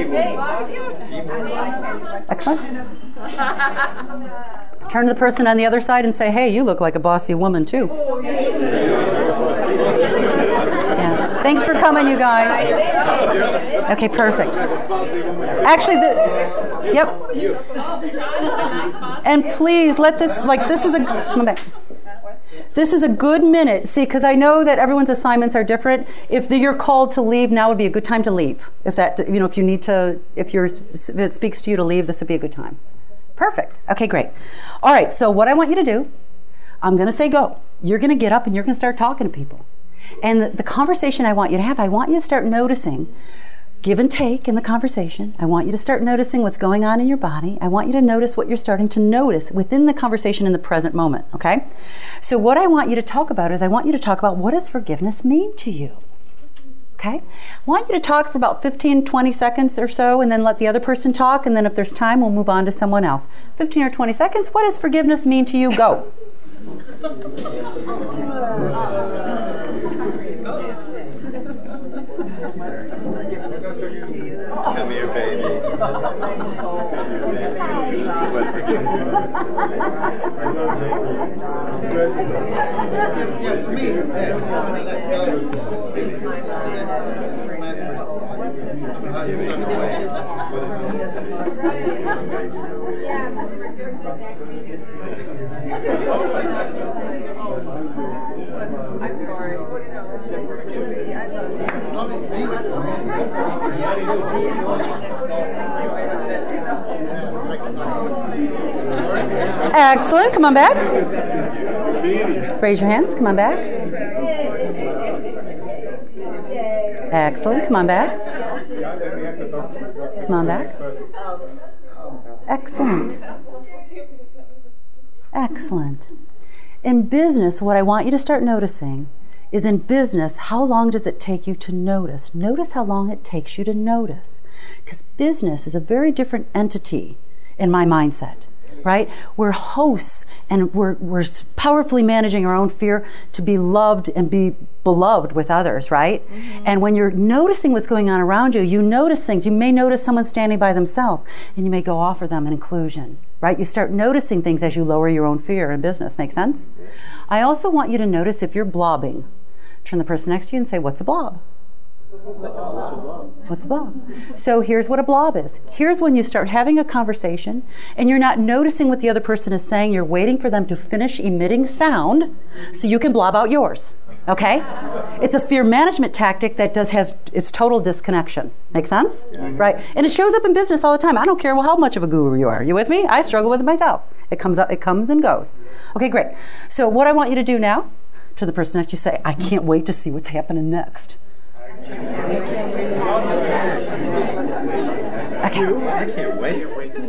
Speaker 1: Bossy. Excellent. Turn to the person on the other side and say, hey, you look like a bossy woman too. Yeah. Thanks for coming, you guys. Okay, perfect. Actually, the, yep. And please let this, like this is a, come back. This is a good minute. See, because I know that everyone's assignments are different. If you're called to leave, now would be a good time to leave. If that, you know, if you need to, if you're, if it speaks to you to leave, this would be a good time. Perfect. Okay, great. All right, so what I want you to do, I'm going to say go. You're going to get up and you're going to start talking to people. And the, the conversation I want you to have, I want you to start noticing give and take in the conversation. I want you to start noticing what's going on in your body. I want you to notice what you're starting to notice within the conversation in the present moment, okay? So what I want you to talk about is I want you to talk about what does forgiveness mean to you? Okay? I want you to talk for about fifteen, twenty seconds or so and then let the other person talk, and then if there's time, we'll move on to someone else. fifteen or twenty seconds. What does forgiveness mean to you? Go.
Speaker 2: Come here, baby.
Speaker 3: I'm sorry.
Speaker 1: Excellent. Come on back. Raise your hands. Come on back. Excellent. Come on back. Come on back. Excellent. Excellent. In business, what I want you to start noticing is in business, how long does it take you to notice? Notice how long it takes you to notice. Because business is a very different entity in my mindset. right? We're hosts, and we're, we're powerfully managing our own fear to be loved and be beloved with others, right? Mm-hmm. And when you're noticing what's going on around you, you notice things. You may notice someone standing by themselves, and you may go offer them an inclusion, right? You start noticing things as you lower your own fear in business. Make sense? I also want you to notice if you're blobbing. Turn the person next to you and say, what's a blob? What's a blob? So here's what a blob is. Here's when you start having a conversation and you're not noticing what the other person is saying. You're waiting for them to finish emitting sound so you can blob out yours. Okay? It's a fear management tactic that does has its total disconnection. Make sense? Right? And it shows up in business all the time. I don't care how much of a guru you are. You with me? I struggle with it myself. It comes up, it comes and goes. Okay, great. So what I want you to do now, to the person next to you, say, I can't wait to see what's happening next.
Speaker 2: Okay. I can't wait.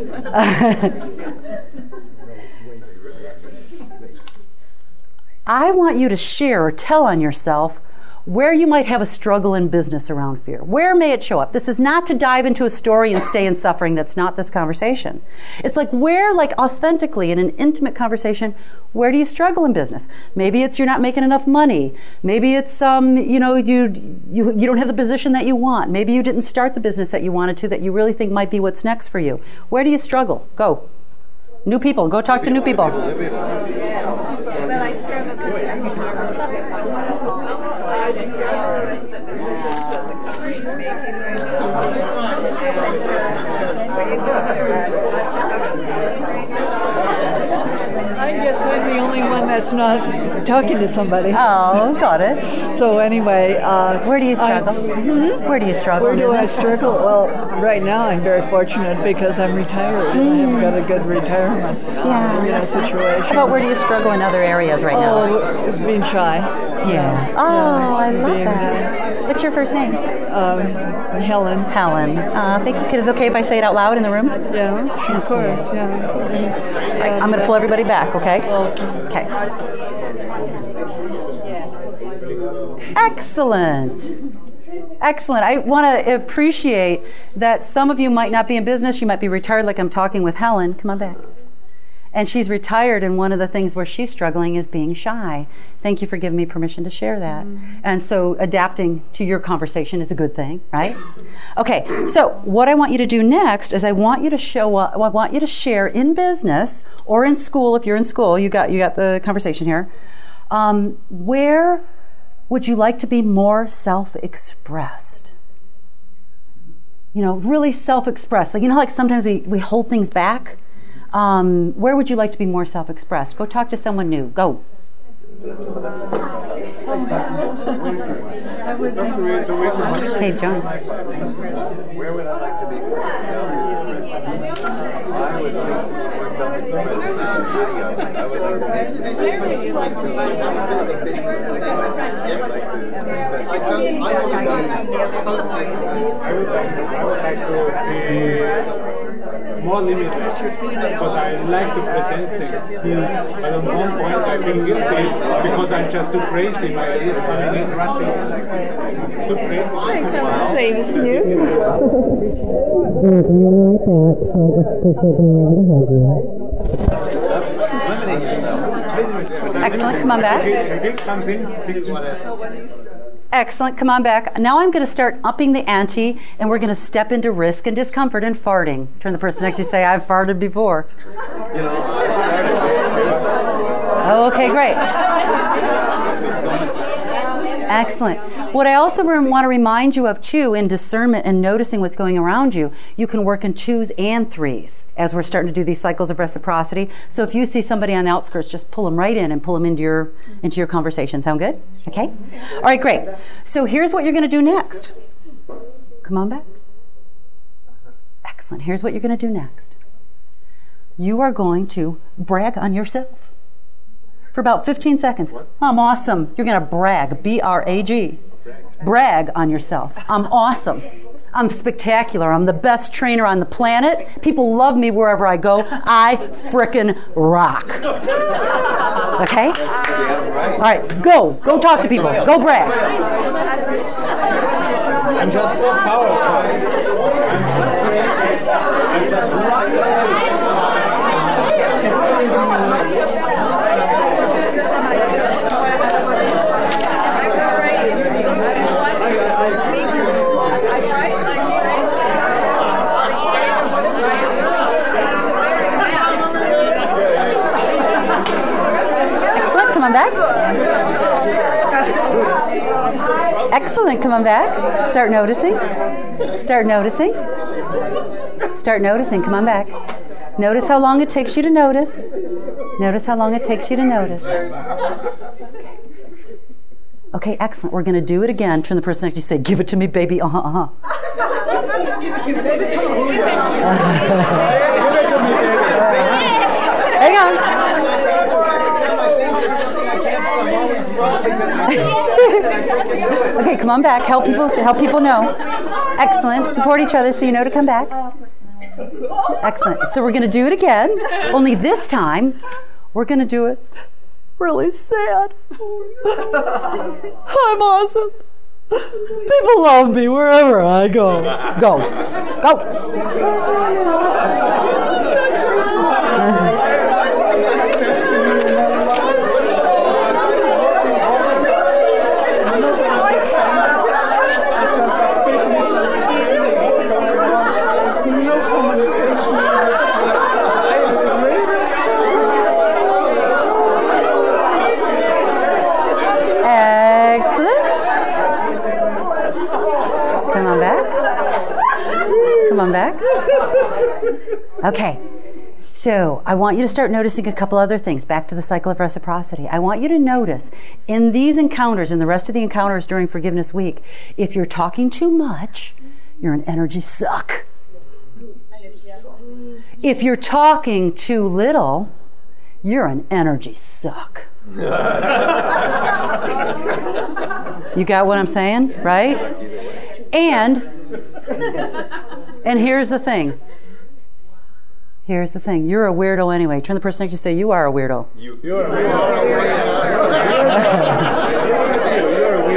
Speaker 1: I want you to share or tell on yourself where you might have a struggle in business around fear. Where may it show up? This is not to dive into a story and stay in suffering. That's not this conversation. It's like where, like authentically in an intimate conversation, where do you struggle in business? Maybe it's you're not making enough money. Maybe it's um, you know, you you you don't have the position that you want. Maybe you didn't start the business that you wanted to that you really think might be what's next for you. Where do you struggle? Go. New people. Go talk to new people.
Speaker 3: But I struggle because
Speaker 4: I guess I'm the only one that's not talking to somebody.
Speaker 1: Oh, got it.
Speaker 4: So anyway, uh,
Speaker 1: where do you struggle?
Speaker 4: Hmm?
Speaker 1: Where do you struggle
Speaker 4: Where
Speaker 1: in
Speaker 4: do
Speaker 1: business?
Speaker 4: I struggle? Well, right now I'm very fortunate because I'm retired. Mm. I have got a good retirement,
Speaker 1: yeah.
Speaker 4: you know, situation.
Speaker 1: How about where do you struggle in other areas right now?
Speaker 4: Oh, being shy.
Speaker 1: Yeah. Oh,
Speaker 4: yeah.
Speaker 1: I love
Speaker 4: being,
Speaker 1: that. What's your first name?
Speaker 4: Um, Helen.
Speaker 1: Helen. Uh, thank you. Is it okay if I say it out loud in the room?
Speaker 4: Yeah, of course. Yeah.
Speaker 1: Right, I'm going to pull everybody back, okay? Okay. Excellent. Excellent. I want to appreciate that some of you might not be in business. You might be retired, like I'm talking with Helen. Come on back. And she's retired, and one of the things where she's struggling is being shy. Thank you for giving me permission to share that. Mm-hmm. And so adapting to your conversation is a good thing, right? Okay, so what I want you to do next is I want you to show up, I want you to share in business or in school, if you're in school, you got you got the conversation here. Um, where would you like to be more self-expressed? You know, really self-expressed. Like, you know, like sometimes we, we hold things back. Um, where would you like to be more self-expressed? Go talk to someone new. Go. Okay, John.
Speaker 2: Where would I like to be? I would like to more limited, because I like to present things. But at one point I feel guilty because I'm just too crazy. My ideas coming in rushing. Too crazy.
Speaker 4: Same as you.
Speaker 1: Excellent. Come on back.
Speaker 2: Comes in.
Speaker 1: Excellent. Come on back. Now I'm going to start upping the ante, and we're going to step into risk and discomfort and farting. Turn the person next to you, say, I've farted before. Okay, great. Excellent. What I also want to remind you of, too, in discernment and noticing what's going around you, you can work in twos and threes as we're starting to do these cycles of reciprocity. So if you see somebody on the outskirts, just pull them right in and pull them into your into your conversation. Sound good? Okay? All right, great. So here's what you're going to do next. Come on back. Excellent. Here's what you're going to do next. You are going to brag on yourself. For about fifteen seconds. I'm awesome. You're going to brag. B R A G. Brag on yourself. I'm awesome. I'm spectacular. I'm the best trainer on the planet. People love me wherever I go. I frickin' rock. Okay? All right, go. Go talk to people. Go brag.
Speaker 2: I'm just so powerful. I'm so great. I'm just
Speaker 1: Come on back. Excellent. Come on back. Start noticing. Start noticing. Start noticing. Come on back. Notice how long it takes you to notice. Notice how long it takes you to notice. Okay, okay, excellent. We're going to do it again. Turn the person next to you, say, give it to me, baby. Uh-huh, uh-huh. Hang on. Okay, come on back. Help people, help people know. Excellent. Support each other so you know to come back. Excellent. So we're going to do it again. Only this time, we're going to do it really sad. I'm awesome. People love me wherever I go. Go. Go. Come on back. Okay. So I want you to start noticing a couple other things. Back to the cycle of reciprocity. I want you to notice in these encounters and the rest of the encounters during Forgiveness Week, if you're talking too much, you're an energy suck. If you're talking too little, you're an energy suck. You got what I'm saying, right? And and here's the thing. Here's the thing. You're a weirdo anyway. Turn the person next to you, say, you are a weirdo.
Speaker 2: You, you're a weirdo. You're a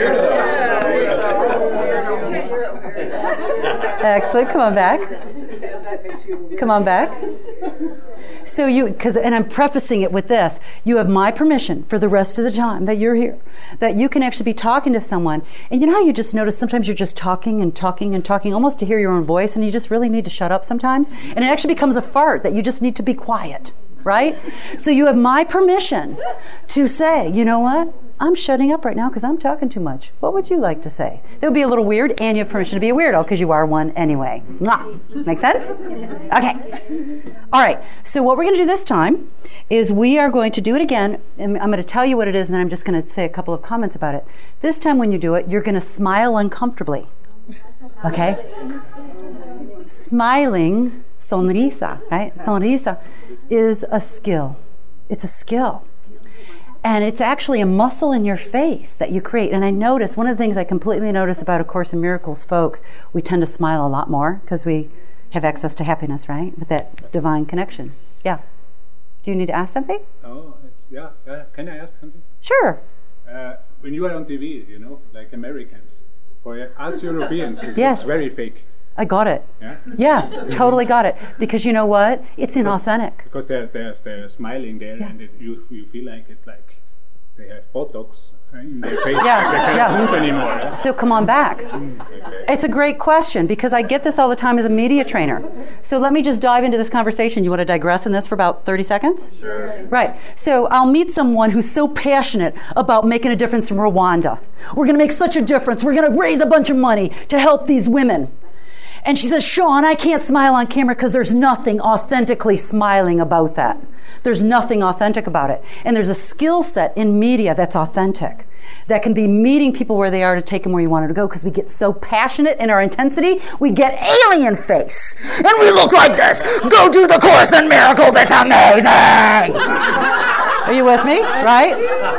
Speaker 2: weirdo.
Speaker 1: Excellent. Come on back. Come on back. So you, because, and I'm prefacing it with this, you have my permission for the rest of the time that you're here, that you can actually be talking to someone. And you know how you just notice sometimes you're just talking and talking and talking almost to hear your own voice, and you just really need to shut up sometimes? And it actually becomes a fart that you just need to be quiet, right? So you have my permission to say, you know what? I'm shutting up right now because I'm talking too much. What would you like to say? That would be a little weird, and you have permission to be a weirdo because you are one anyway. Mwah. Make sense? Okay. All right. So what we're going to do this time is we are going to do it again, and I'm going to tell you what it is, and then I'm just going to say a couple of comments about it. This time when you do it, you're going to smile uncomfortably. Okay? Smiling, sonrisa, right? Sonrisa is a skill. It's a skill. And it's actually a muscle in your face that you create. And I notice, one of the things I completely notice about A Course in Miracles folks, we tend to smile a lot more because we have access to happiness, right? With that divine connection. Yeah. Do you need to ask something?
Speaker 2: Oh, it's, yeah, yeah. Can I ask something?
Speaker 1: Sure.
Speaker 2: Uh, when you are on T V, you know, like Americans, for us Europeans, it's
Speaker 1: yes.
Speaker 2: very fake.
Speaker 1: I got it.
Speaker 2: Yeah?
Speaker 1: Yeah, totally got it. Because you know what? It's inauthentic.
Speaker 2: Because they're, they're, they're smiling there, yeah. and it, you, you feel like it's like they have Botox in their face.
Speaker 1: Yeah,
Speaker 2: they can't
Speaker 1: yeah.
Speaker 2: move anymore. Yeah?
Speaker 1: So come on back. Okay. It's a great question because I get this all the time as a media trainer. So let me just dive into this conversation. You want to digress in this for about thirty seconds?
Speaker 2: Sure.
Speaker 1: Right. So I'll meet someone who's so passionate about making a difference in Rwanda. We're going to make such a difference. We're going to raise a bunch of money to help these women. And she says, Sean, I can't smile on camera because there's nothing authentically smiling about that. There's nothing authentic about it. And there's a skill set in media that's authentic, that can be meeting people where they are to take them where you want them to go, because we get so passionate in our intensity, we get alien face. And we look like this. Go do the Course in Miracles. It's amazing. Are you with me? Right?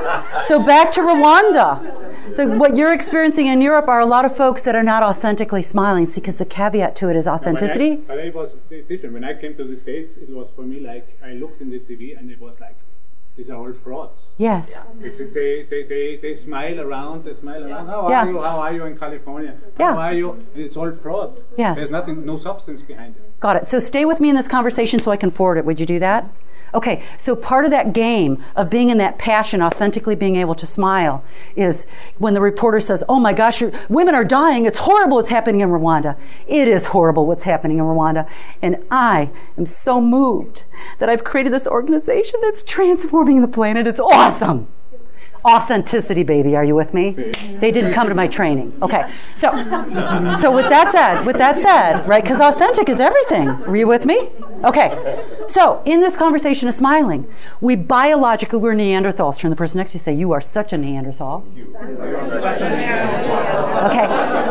Speaker 1: So back to Rwanda. The, what you're experiencing in Europe are a lot of folks that are not authentically smiling, because the caveat to it is authenticity.
Speaker 2: Yeah, but, I, but it was different. When I came to the States, it was for me like, I looked in the T V and it was like, these are all frauds.
Speaker 1: Yes.
Speaker 2: They, they, they, they, they smile around, they smile around. How
Speaker 1: yeah.
Speaker 2: are you? How are you in California?
Speaker 1: Yeah.
Speaker 2: How are you? And it's all fraud.
Speaker 1: Yes.
Speaker 2: There's nothing, no substance behind it.
Speaker 1: Got it. So stay with me in this conversation so I can forward it. Would you do that? Okay, so part of that game of being in that passion, authentically being able to smile, is when the reporter says, oh my gosh, women are dying, it's horrible what's happening in Rwanda. It is horrible what's happening in Rwanda. And I am so moved that I've created this organization that's transforming the planet. It's awesome. Authenticity, baby. Are you with me?
Speaker 2: Sí.
Speaker 1: They didn't come to my training. Okay. So, so with that said, with that said, right? Because authentic is everything. Are you with me? Okay. So in this conversation of smiling, we biologically we're Neanderthals. Turn the person next to you. Say, you are such a Neanderthal. Okay.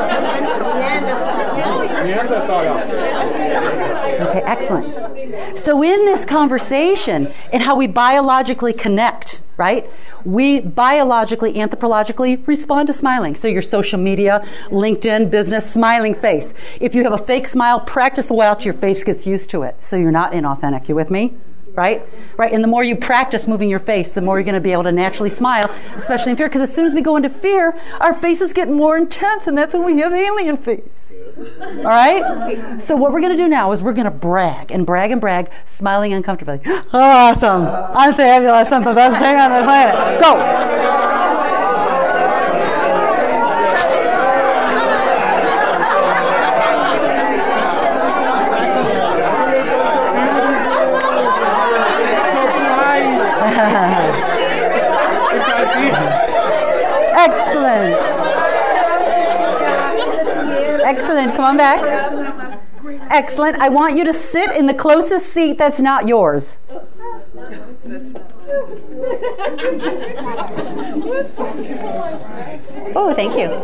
Speaker 1: Okay. Excellent. So in this conversation and how we biologically connect, right? We biologically, anthropologically respond to smiling. So your social media, LinkedIn, business, smiling face. If you have a fake smile, practice a while till your face gets used to it. So you're not inauthentic. You with me? Right? Right. And the more you practice moving your face, the more you're going to be able to naturally smile, especially in fear. Because as soon as we go into fear, our faces get more intense, and that's when we have alien face. All right? So what we're going to do now is we're going to brag and brag and brag, smiling uncomfortably. Awesome. I'm fabulous. I'm the best thing on the planet. Go. Excellent. Excellent. Come on back. Excellent. I want you to sit in the closest seat that's not yours. Oh, thank you.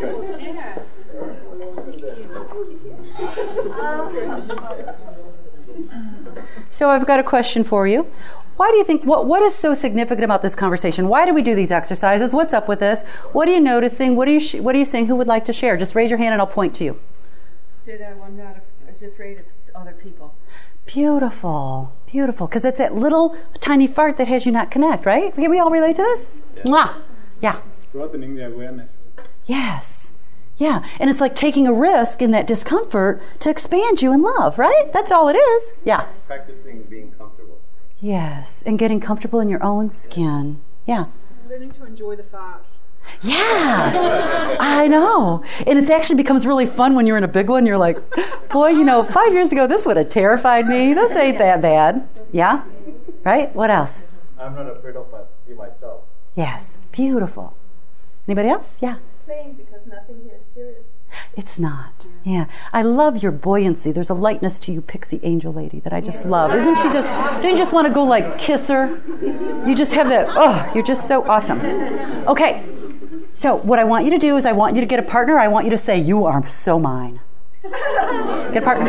Speaker 1: So I've got a question for you. Why do you think, what, what is so significant about this conversation? Why do we do these exercises? What's up with this? What are you noticing? What are you sh- What are you seeing? Who would like to share? Just raise your hand and I'll point to you.
Speaker 3: That I'm not, I was afraid of other people.
Speaker 1: Beautiful, beautiful. Because it's that little tiny fart that has you not connect, right? Can we all relate to this? Yeah. Mwah. Yeah.
Speaker 2: Broadening the awareness.
Speaker 1: Yes. Yeah. And it's like taking a risk in that discomfort to expand you in love, right? That's all it is. Yeah.
Speaker 5: Practicing being comfortable.
Speaker 1: Yes. And getting comfortable in your own skin. Yeah.
Speaker 3: Learning to enjoy the fart.
Speaker 1: Yeah, I know. And it actually becomes really fun when you're in a big one. You're like, boy, you know, five years ago, this would have terrified me. This ain't that bad. Yeah? Right? What else?
Speaker 5: I'm not afraid of my, be myself.
Speaker 1: Yes. Beautiful. Anybody else? Yeah.
Speaker 3: Playing because nothing here is serious.
Speaker 1: It's not. Yeah. I love your buoyancy. There's a lightness to you, pixie angel lady, that I just love. Isn't she just, don't you just want to go like kiss her? You just have that, oh, you're just so awesome. Okay. So what I want you to do is I want you to get a partner. I want you to say, you are so mine. Get a partner.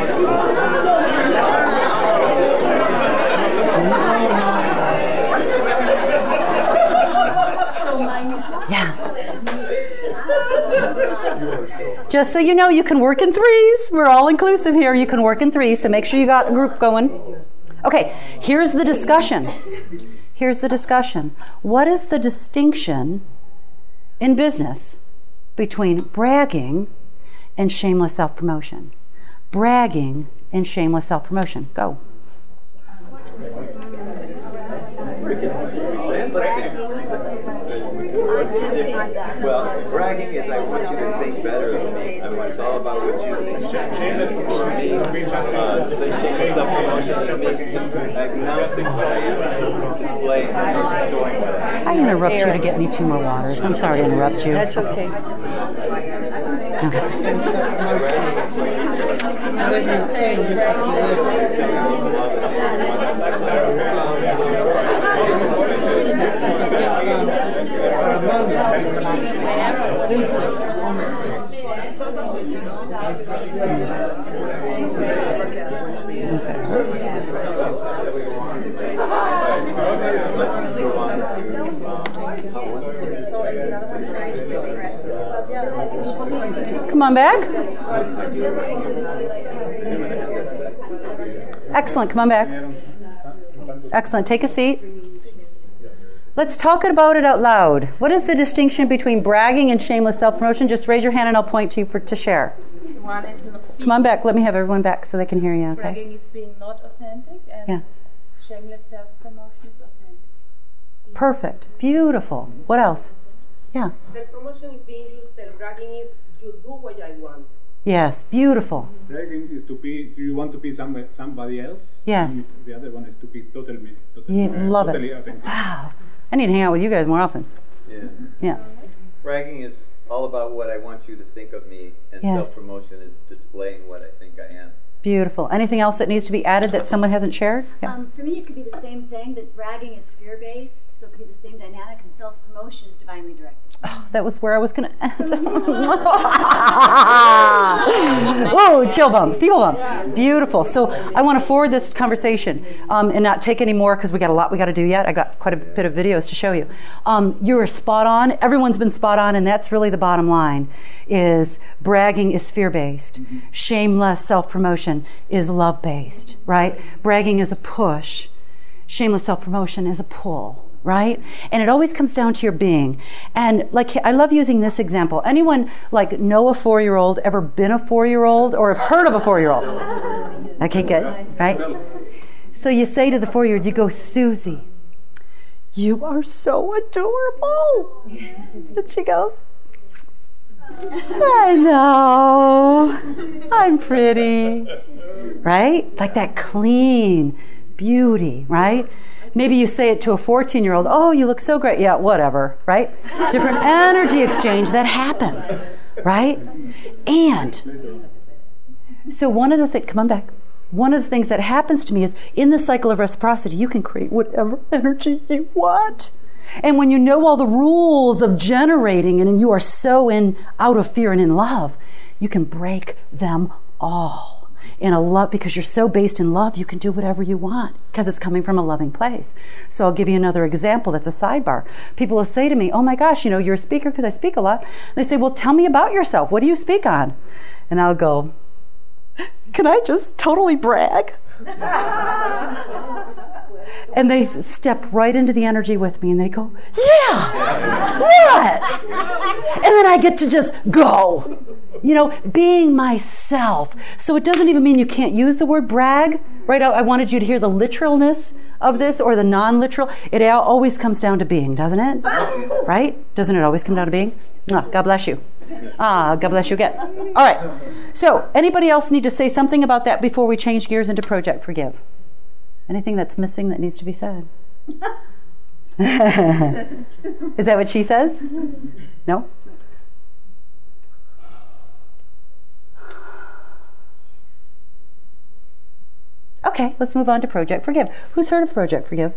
Speaker 1: Yeah. Just so you know, you can work in threes. We're all inclusive here. You can work in threes, so make sure you got a group going. Okay, here's the discussion. Here's the discussion. What is the distinction in business between bragging and shameless self-promotion? Bragging and shameless self-promotion. Go.
Speaker 5: Well, bragging is I want you to think better of me. I mean, it's all about what you think.
Speaker 2: Shameless promotion.
Speaker 5: Uh, shameless self-promotion is just acknowledging what I am, displaying, showing what I am.
Speaker 1: I interrupt you to get me two more waters. I'm sorry to interrupt you.
Speaker 4: That's okay.
Speaker 1: Okay.
Speaker 4: What you're saying, you have to
Speaker 1: Come on back. Excellent. Come on back. Excellent. Take a seat. Let's talk about it out loud. What is the distinction between bragging and shameless self-promotion? Just raise your hand and I'll point to you for, to share.
Speaker 6: One is not
Speaker 1: Come on back. Let me have everyone back so they can hear you. Okay.
Speaker 6: bragging is being not authentic, and
Speaker 1: Yeah.
Speaker 6: shameless self-promotion is authentic.
Speaker 1: Perfect. Beautiful. What else? Yeah.
Speaker 7: Self-promotion is being yourself. Bragging is you do what I want.
Speaker 1: Yes. Beautiful.
Speaker 2: Bragging is to be, you want to be somebody, somebody else.
Speaker 1: Yes.
Speaker 2: And the other one is to be totally me. Totally,
Speaker 1: Yeah, love
Speaker 2: totally
Speaker 1: it.
Speaker 2: authentic.
Speaker 1: Wow. I need to hang out with you guys more often.
Speaker 5: Yeah.
Speaker 1: Yeah.
Speaker 5: Bragging is all about what I want you to think of me, and
Speaker 1: Yes.
Speaker 5: self-promotion is displaying what I think I am.
Speaker 1: Beautiful. Anything else that needs to be added that someone hasn't shared? Yeah.
Speaker 8: Um, for me, it could be the same thing, but bragging is fear-based, so it could be the same dynamic, and self-promotion is divinely directed.
Speaker 1: Oh, that was where I was going to end. Whoa, chill bumps, people bumps. Beautiful. So I want to forward this conversation um, and not take any more because we got a lot we got to do yet. I got quite a bit of videos to show you. Um, you were spot on. Everyone's been spot on, and that's really the bottom line, is bragging is fear-based. Shameless self-promotion is love-based, right? Bragging is a push. Shameless self-promotion is a pull. Right? And it always comes down to your being. And like, I love using this example. Anyone like know a four-year-old, ever been a four-year-old, or have heard of a four-year-old? Okay, good, right? So you say to the four-year-old, you go, Susie, you are so adorable. And she goes, I know, I'm pretty. Right? Like that clean beauty, right? Maybe you say it to a fourteen-year-old, oh, you look so great. Yeah, whatever, right? Different energy exchange that happens, right? And so one of the things, come on back. One of the things that happens to me is in the cycle of reciprocity, you can create whatever energy you want. And when you know all the rules of generating and you are so in out of fear and in love, you can break them all. In a love, because you're so based in love, you can do whatever you want because it's coming from a loving place. So I'll give you another example that's a sidebar. People will say to me, oh my gosh, you know, you're a speaker because I speak a lot. And they say, well, tell me about yourself. What do you speak on? And I'll go, can I just totally brag? And they step right into the energy with me and they go, yeah, what? And then I get to just go. You know, being myself. So it doesn't even mean you can't use the word brag, right? I, I wanted you to hear the literalness of this or the non-literal. It always comes down to being, doesn't it? Right? Doesn't it always come down to being? Ah, God bless you. Ah, God bless you again. All right. So anybody else need to say something about that before we change gears into Project Forgive? Anything that's missing that needs to be said? Is that what she says? No? Okay, let's move on to Project Forgive. Who's heard of Project Forgive?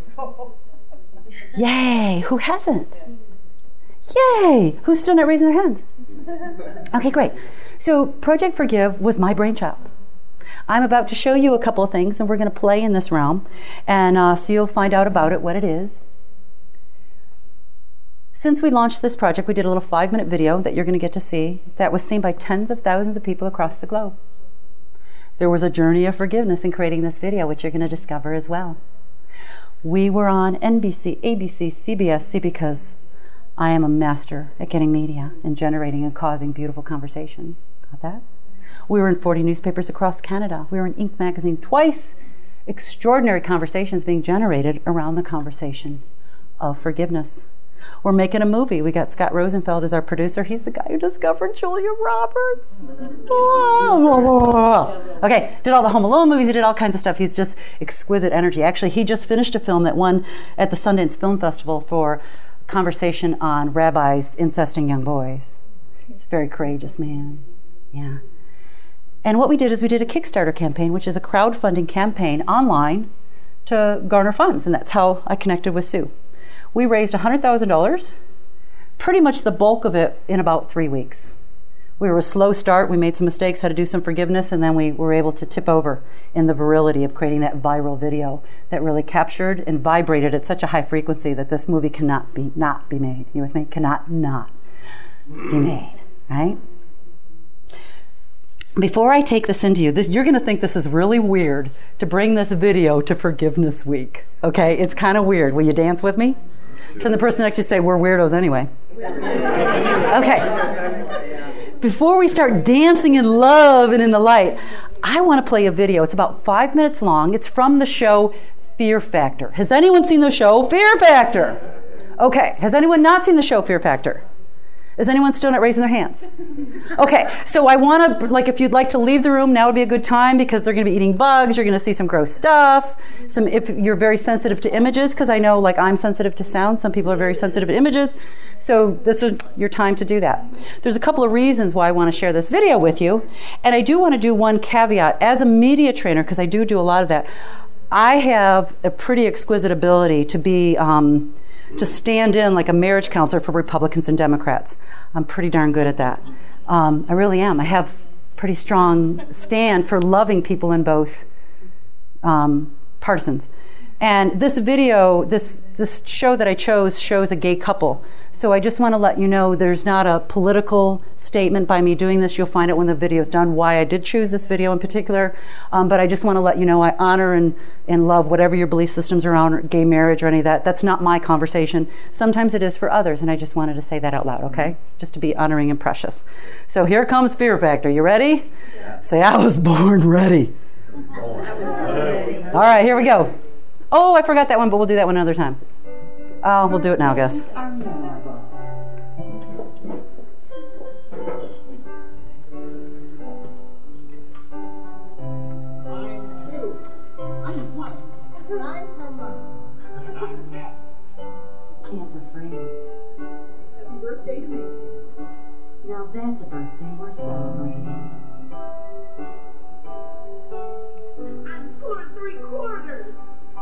Speaker 1: Yay! Who hasn't? Yay! Who's still not raising their hands? Okay, great. So Project Forgive was my brainchild. I'm about to show you a couple of things, and we're going to play in this realm, and uh, so you'll find out about it, what it is. Since we launched this project, we did a little five-minute video that you're going to get to see that was seen by tens of thousands of people across the globe. There was a journey of forgiveness in creating this video, which you're going to discover as well. We were on N B C, A B C, C B S, see, because I am a master at getting media and generating and causing beautiful conversations. Got that? We were in forty newspapers across Canada. We were in Inc magazine twice. Extraordinary conversations being generated around the conversation of forgiveness. We're making a movie. We got Scott Rosenfeld as our producer. He's the guy who discovered Julia Roberts. Okay, did all the Home Alone movies. He did all kinds of stuff. He's just exquisite energy. Actually, he just finished a film that won at the Sundance Film Festival for conversation on rabbis incesting young boys. He's a very courageous man. Yeah. And what we did is we did a Kickstarter campaign, which is a crowdfunding campaign online to garner funds. And that's how I connected with Sue. We raised one hundred thousand dollars, pretty much the bulk of it in about three weeks. We were a slow start. We made some mistakes, had to do some forgiveness, and then we were able to tip over in the virility of creating that viral video that really captured and vibrated at such a high frequency that this movie cannot be not be made. You with me? Cannot not be made, right? Before I take this into you, this, you're going to think this is really weird to bring this video to Forgiveness Week. Okay? It's kind of weird. Will you dance with me? Turn the person next to you say, we're weirdos anyway. Okay. Before we start dancing in love and in the light, I want to play a video. It's about five minutes long. It's from the show Fear Factor. Has anyone seen the show Fear Factor? Okay. Has anyone not seen the show Fear Factor? Is anyone still not raising their hands? Okay, so I want to, like, if you'd like to leave the room, now would be a good time because they're going to be eating bugs. You're going to see some gross stuff. Some, if you're very sensitive to images, because I know, like, I'm sensitive to sound. Some people are very sensitive to images. So this is your time to do that. There's a couple of reasons why I want to share this video with you. And I do want to do one caveat. As a media trainer, because I do do a lot of that, I have a pretty exquisite ability to be... Um, to stand in like a marriage counselor for Republicans and Democrats. I'm pretty darn good at that. Um, I really am. I have pretty strong stand for loving people in both um, partisans. And this video, this this show that I chose shows a gay couple. So I just want to let you know there's not a political statement by me doing this. You'll find out when the video's done why I did choose this video in particular. Um, but I just want to let you know I honor and, and love whatever your belief systems around gay marriage or any of that. That's not my conversation. Sometimes it is for others, and I just wanted to say that out loud, okay? Just to be honoring and precious. So here comes Fear Factor. You ready? Yeah. Say, I was born ready. All right, here we go. Oh, I forgot that one, but we'll do that one another time. Oh, we'll do it now, I guess.
Speaker 9: Cancer free. Happy birthday to me. Now that's a birthday we're celebrating. I'm four and three quarters.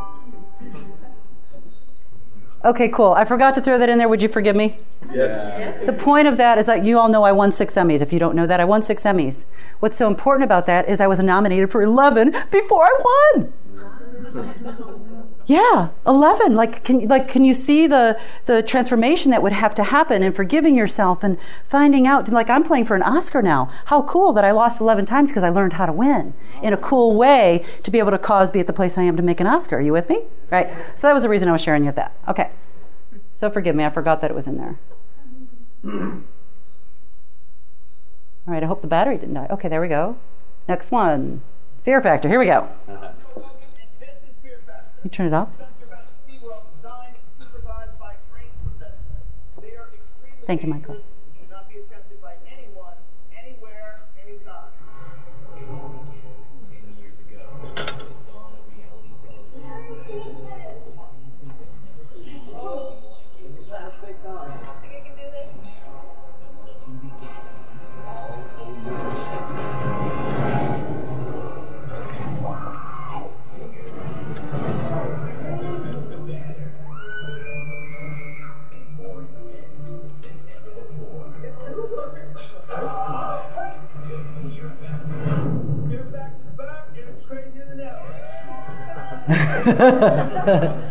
Speaker 1: Okay, cool. I forgot to throw that in there. Would you forgive me?
Speaker 5: Yes.
Speaker 1: The point of that is that you all know I won six Emmys. If you don't know that, I won six Emmys. What's so important about that is I was nominated for eleven before I won. Yeah, eleven. Like, can like can you see the the transformation that would have to happen in forgiving yourself and finding out? Like, I'm playing for an Oscar now. How cool that I lost eleven times because I learned how to win in a cool way to be able to cause be at the place I am to make an Oscar. Are you with me? Right. So that was the reason I was sharing you with that. Okay. So forgive me. I forgot that it was in there. All right. I hope the battery didn't die. Okay. There we go. Next one. Fear Factor. Here we go. You turn it up. Thank you, Michael.
Speaker 10: Should not be attempted by anyone, anywhere, anytime. It all began ten years ago. It's on a reality television. Oh, it's not a fake dog. I think I can do this. Now, the legend begins all over
Speaker 11: What does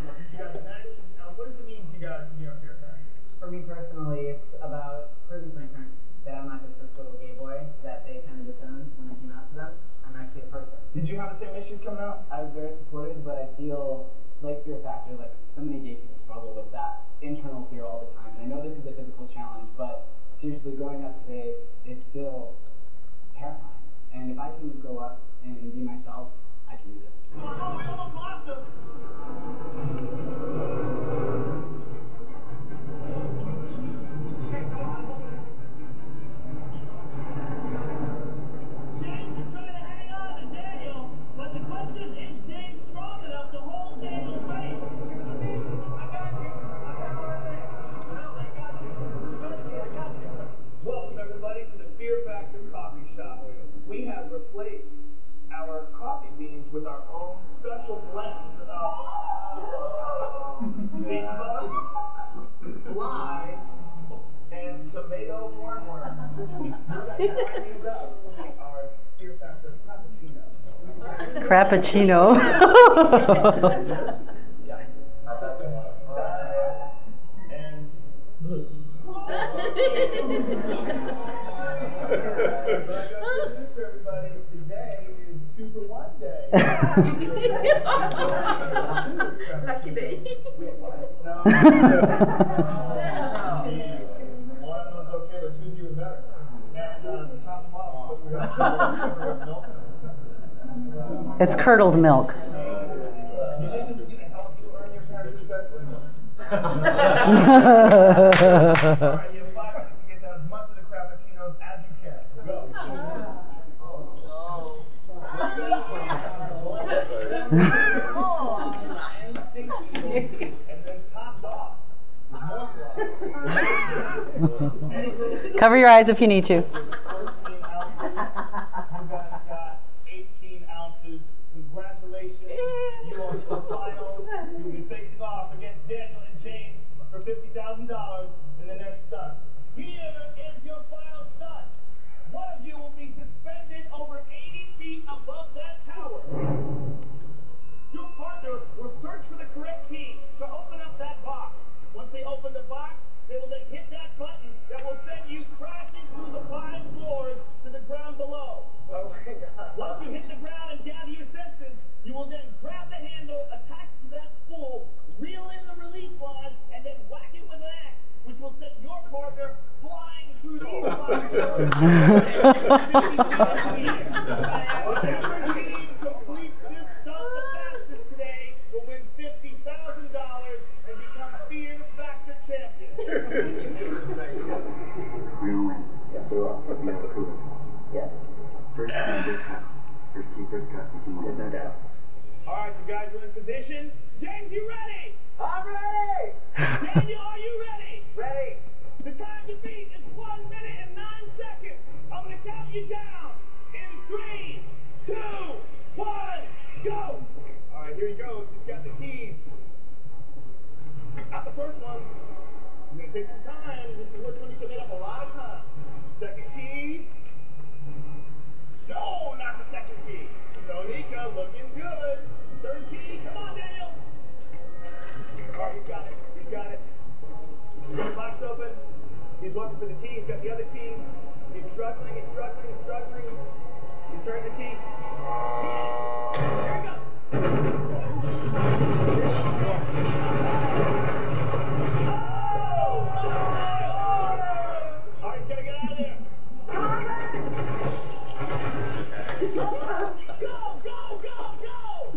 Speaker 11: it mean to you guys to be on Fear Factor?
Speaker 12: For me personally, it's about proving to my parents that I'm not just this little gay boy that they kind of disowned when I came out to them. I'm actually a person.
Speaker 11: Did you have the same issues coming out?
Speaker 12: I was very supportive, but I feel like Fear Factor, like so many gay people struggle with that internal fear all the time. And I know this is a physical challenge, but seriously, growing up today, it's still terrifying. And if I can grow up and be myself, I can do this.
Speaker 11: Oh, we almost lost him. James is trying to hang on to Daniel, but the question is, is James strong enough to hold Daniel's weight? I got you. I got you right there. Well, I got you. I got you. Welcome, everybody, to the Fear Factor Coffee Shop. We have replaced our coffee beans with our own special blend of Sigma, fly, and tomato hornworm. These up our Fear Factor
Speaker 1: Crappuccino.
Speaker 11: Cappuccino.
Speaker 3: Lucky day.
Speaker 11: One was okay, but Tuesday was better. And uh, to top them off, we have milk.
Speaker 1: It's curdled milk.
Speaker 11: Do you think this is going to help you earn your parents' respect? All right, you have five minutes.
Speaker 10: And then topped off. More blood.
Speaker 1: Cover your eyes if you need to.
Speaker 10: fourteen ounces. You guys got eighteen ounces. Congratulations. You are in the finals. You will be facing off against Daniel and James for fifty thousand dollars in the next stunt. Here is your final stunt. One of you will be suspended over eighty feet above that tower. Your partner will search for the correct key to open up that box. Once they open the box, they will then hit that button that will send you crashing through the five floors to the ground below. Oh my God. Once you hit the ground and gather your senses, you will then grab the handle attached to that spool, reel in the release line, and then whack it with an axe, which will send your partner flying through these five floors. Whichever team completes this stunt the fastest today will win fifty thousand dollars and become Fear Factor champions.
Speaker 13: We're gonna win. Yes, we will. We have to prove it. Yes. First key, first cut. First key, first cut. We can win. There's no doubt.
Speaker 10: All right, you guys are in position. James, you ready? I'm ready. Daniel, are you ready? Ready. The time to beat is one minute and nine seconds. I'm gonna count you down in three, two, one, go. All right, here he goes. He's got the keys. Not the first one. It's gonna take some time. This is which one you can make up a lot of time. Second key. No, not the second key. Tonika looking good. Third key. Come on, Daniel. All right, he's got it. He's got it. He's got the box open. He's looking for the key. He's got the other key. He's struggling. He's struggling. He's struggling. He turned the key. There we go. All right, he's gotta get out of there. Go, go, go, go!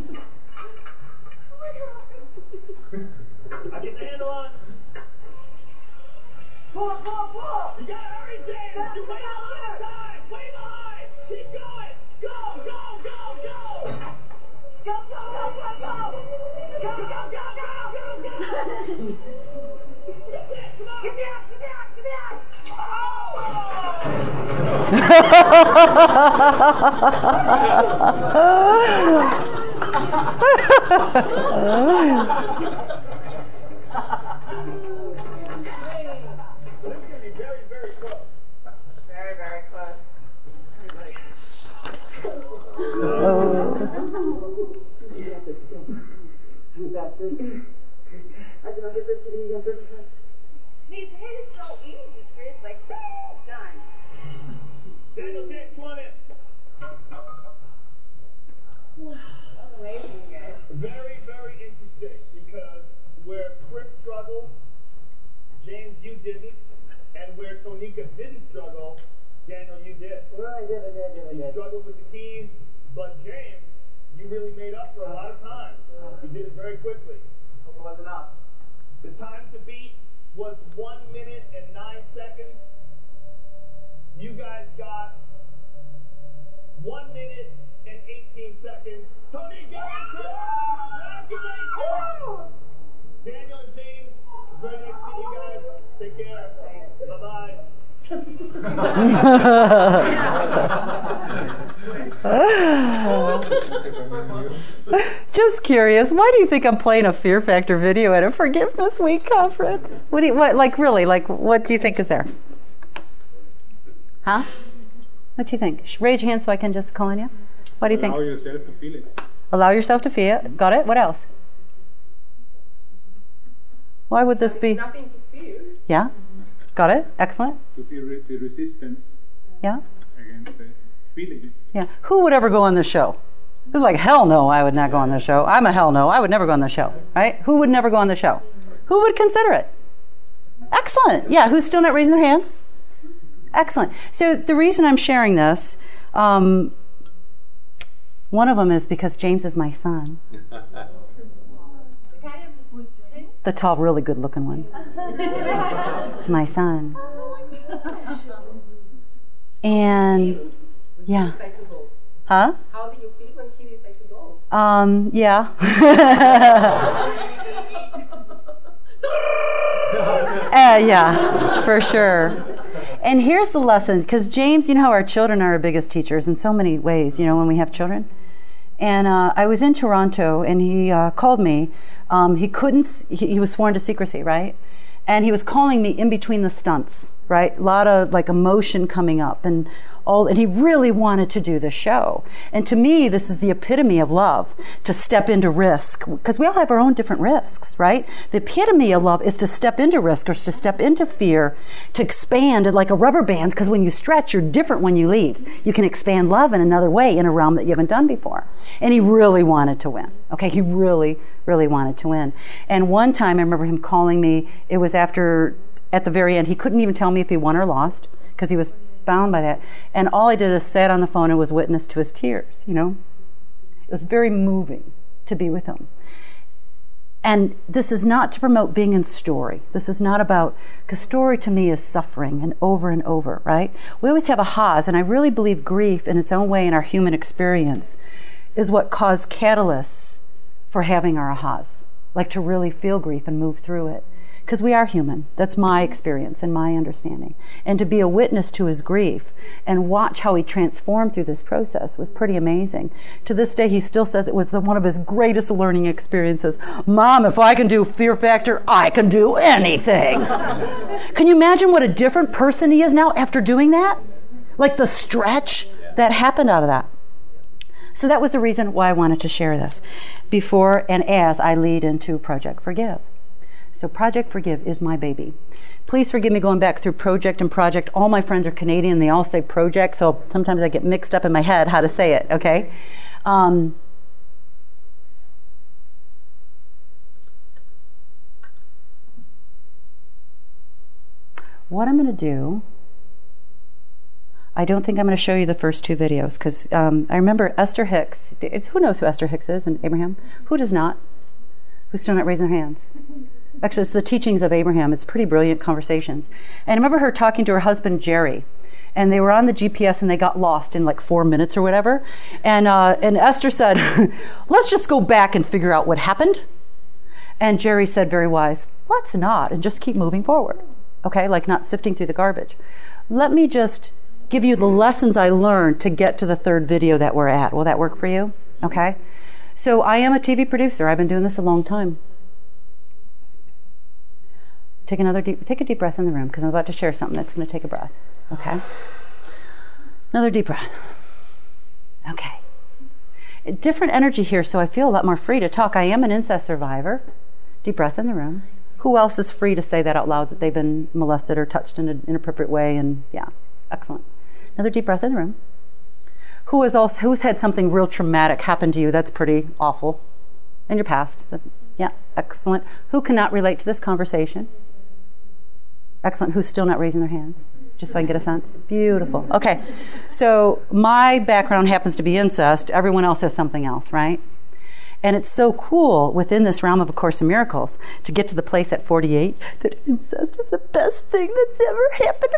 Speaker 10: I get the handle on. Pull, pull, pull! You gotta hurry, James! You're way behind time! Way behind! Keep going! Go, go, go, go! Go, go, go, go, go! Go, go, go, go, go, go! Get there, come on! Get there, get there, get there! This is going to be very, very close. Very, very close. Everybody.
Speaker 1: Oh.
Speaker 9: Who's that first? I did not get first. You got first.
Speaker 7: These hit is so easy, Chris. Like, done.
Speaker 10: Daniel James, come on in.
Speaker 7: That's amazing, you guys.
Speaker 10: Very, very interesting because where Chris struggled, James, you didn't, and where Tonika didn't struggle, Daniel, you did.
Speaker 9: Well, I did, I did, I did, I
Speaker 10: You
Speaker 9: did.
Speaker 10: struggled with the keys, but James, you really made up for a lot of time. You did it very quickly.
Speaker 12: Hope it wasn't enough.
Speaker 10: The time to beat was one minute and nine seconds. You guys got one minute and eighteen seconds. Tonika and Chris, congratulations! Daniel and James, it's very nice to meet you guys. Take care. Bye-bye.
Speaker 1: Just curious, why do you think I'm playing a Fear Factor video at a Forgiveness Week conference? What do you, what, like really, like what do you think is there? Huh? What do you think? Raise your hand so I can just call on you. What do you think?
Speaker 2: Allow yourself to feel it.
Speaker 1: Allow yourself to feel it. Got it? What else? Why would this be?
Speaker 7: Nothing to fear.
Speaker 1: Yeah? Got it? Excellent.
Speaker 2: To see re- the resistance
Speaker 1: Yeah?
Speaker 2: against the feeling it.
Speaker 1: Yeah. Who would ever go on this show? It was like, hell no, I would not go on this show. I'm a hell no, I would never go on this show. Right? Who would never go on the show? Who would consider it? Excellent. Yeah, who's still not raising their hands? Excellent. So the reason I'm sharing this, um, one of them is because James is my son. The tall, really good-looking one. It's my son. And, yeah.
Speaker 7: Decide to go.
Speaker 1: Huh?
Speaker 7: How did you feel when he decided to go?
Speaker 1: Um, yeah. uh, yeah, for sure. And here's the lesson, because James, you know how our children are our biggest teachers in so many ways, you know, when we have children. And uh, I was in Toronto, and he uh, called me. Um, he couldn't, he, he was sworn to secrecy, right? And he was calling me in between the stunts, right? A lot of like emotion coming up and all, and he really wanted to do the show. And to me, this is the epitome of love, to step into risk, because we all have our own different risks, right? The epitome of love is to step into risk or to step into fear, to expand like a rubber band, because when you stretch, you're different when you leave. You can expand love in another way in a realm that you haven't done before. And he really wanted to win, okay? He really, really wanted to win. And one time, I remember him calling me, it was after, at the very end, he couldn't even tell me if he won or lost, because he was bound by that. And all I did is sat on the phone and was witness to his tears, you know? It was very moving to be with him. And this is not to promote being in story. This is not about, because story to me is suffering and over and over, right? We always have a Haas, and I really believe grief in its own way in our human experience is what caused catalysts for having our ahas, like to really feel grief and move through it. Because we are human. That's my experience and my understanding. And to be a witness to his grief and watch how he transformed through this process was pretty amazing. To this day, he still says it was the, one of his greatest learning experiences. Mom, if I can do Fear Factor, I can do anything. Can you imagine what a different person he is now after doing that? Like the stretch that happened out of that. So that was the reason why I wanted to share this before and as I lead into Project Forgive. So Project Forgive is my baby. Please forgive me going back through project and project. All my friends are Canadian. They all say project, so sometimes I get mixed up in my head how to say it, okay? Um, what I'm going to do, I don't think I'm going to show you the first two videos, because um, I remember Esther Hicks. It's, who knows who Esther Hicks is and Abraham? Who does not? Who's still not raising their hands? Actually, it's the teachings of Abraham. It's pretty brilliant conversations. And I remember her talking to her husband, Jerry. And they were on the G P S and they got lost in like four minutes or whatever. And, uh, and Esther said, let's just go back and figure out what happened. And Jerry said, very wise, let's not, and just keep moving forward. Okay, like not sifting through the garbage. Let me just give you the lessons I learned to get to the third video that we're at. Will that work for you? Okay. So I am a T V producer. I've been doing this a long time. Take another deep, take a deep breath in the room, because I'm about to share something that's going to take a breath. Okay? Another deep breath. Okay. Different energy here, so I feel a lot more free to talk. I am an incest survivor. Deep breath in the room. Who else is free to say that out loud, that they've been molested or touched in an inappropriate way? And yeah, excellent. Another deep breath in the room. Who has also, who's had something real traumatic happen to you that's pretty awful in your past? Yeah, excellent. Who cannot relate to this conversation? Excellent. Who's still not raising their hands? Just so I can get a sense. Beautiful. Okay. So my background happens to be incest. Everyone else has something else, right? And it's so cool within this realm of A Course in Miracles to get to the place at forty-eight that incest is the best thing that's ever happened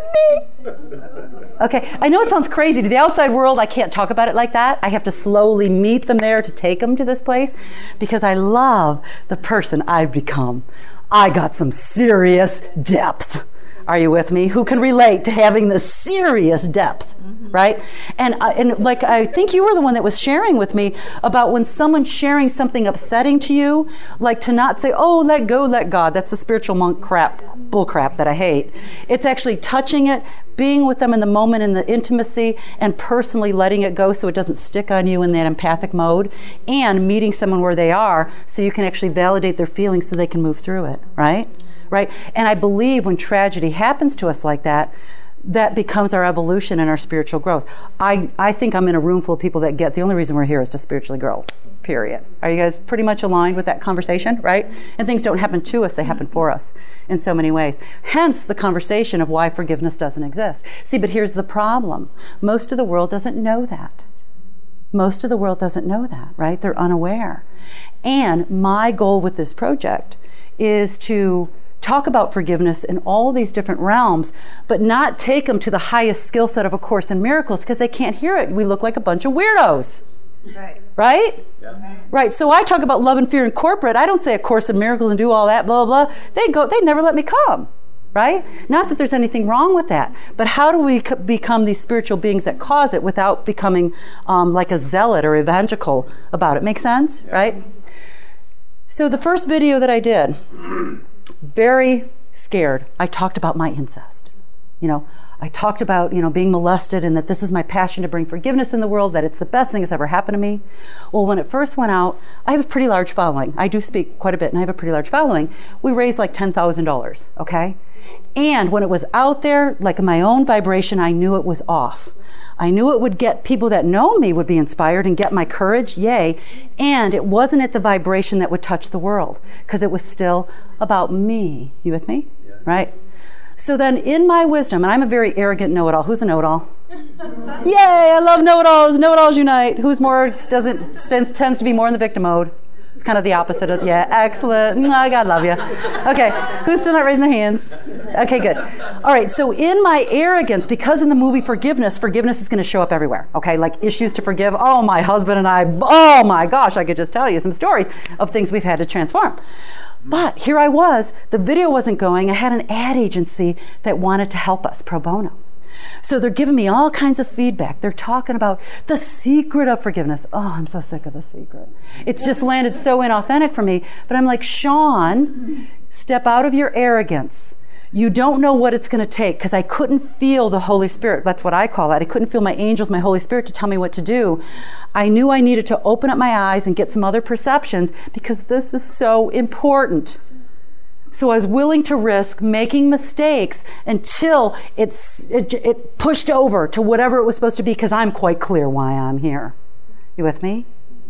Speaker 1: to me. Okay. I know it sounds crazy. To the outside world, I can't talk about it like that. I have to slowly meet them there to take them to this place, because I love the person I've become. I got some serious depth. Are you with me? Who can relate to having this serious depth, mm-hmm. right? And uh, and like I think you were the one that was sharing with me about when someone's sharing something upsetting to you, like to not say, "Oh, let go, let God." That's the spiritual monk crap, bull crap that I hate. It's actually touching it, being with them in the moment, in the intimacy, and personally letting it go so it doesn't stick on you in that empathic mode, and meeting someone where they are so you can actually validate their feelings so they can move through it, right? Right? And I believe when tragedy happens to us like that, that becomes our evolution and our spiritual growth. I, I think I'm in a room full of people that get the only reason we're here is to spiritually grow, period. Are you guys pretty much aligned with that conversation, right? And things don't happen to us, they happen for us in so many ways. Hence the conversation of why forgiveness doesn't exist. See, but here's the problem. Most of the world doesn't know that. Most of the world doesn't know that, right? They're unaware. And my goal with this project is to talk about forgiveness in all these different realms, but not take them to the highest skill set of A Course in Miracles, because they can't hear it. We look like a bunch of weirdos.
Speaker 8: Right.
Speaker 1: Right?
Speaker 5: Yeah.
Speaker 1: Right. So I talk about love and fear in corporate. I don't say A Course in Miracles and do all that, blah, blah, blah. They go, they never let me come. Right? Not that there's anything wrong with that, but how do we c- become these spiritual beings that cause it without becoming um, like a zealot or evangelical about it? Make sense? Yeah. Right? So the first video that I did, very scared, I talked about my incest. You know, I talked about, you know, being molested and that this is my passion to bring forgiveness in the world, that it's the best thing that's ever happened to me. Well, when it first went out, I have a pretty large following. I do speak quite a bit and I have a pretty large following. We raised like ten thousand dollars, okay? And when it was out there, like in my own vibration, I knew it was off. I knew it would get people that know me would be inspired and get my courage, yay. And it wasn't at the vibration that would touch the world because it was still about me. You with me? Yeah. Right? So then in my wisdom, and I'm a very arrogant know-it-all. Who's a know-it-all? Yay, I love know-it-alls. Know-it-alls unite. Who's more, doesn't, tends to be more in the victim mode? It's kind of the opposite of, yeah, excellent. Mwah, God love you. Okay, who's still not raising their hands? Okay, good. All right, so in my arrogance, because in the movie Forgiveness, forgiveness is going to show up everywhere, okay? Like issues to forgive. Oh, my husband and I, oh my gosh, I could just tell you some stories of things we've had to transform. But here I was, the video wasn't going. I had an ad agency that wanted to help us pro bono. So they're giving me all kinds of feedback. They're talking about the secret of forgiveness. Oh, I'm so sick of the secret. It's just landed so inauthentic for me. But I'm like, Sean, step out of your arrogance. You don't know what it's going to take, because I couldn't feel the Holy Spirit. That's what I call it. I couldn't feel my angels, my Holy Spirit to tell me what to do. I knew I needed to open up my eyes and get some other perceptions, because this is so important. So I was willing to risk making mistakes until it's it, it pushed over to whatever it was supposed to be, because I'm quite clear why I'm here. You with me?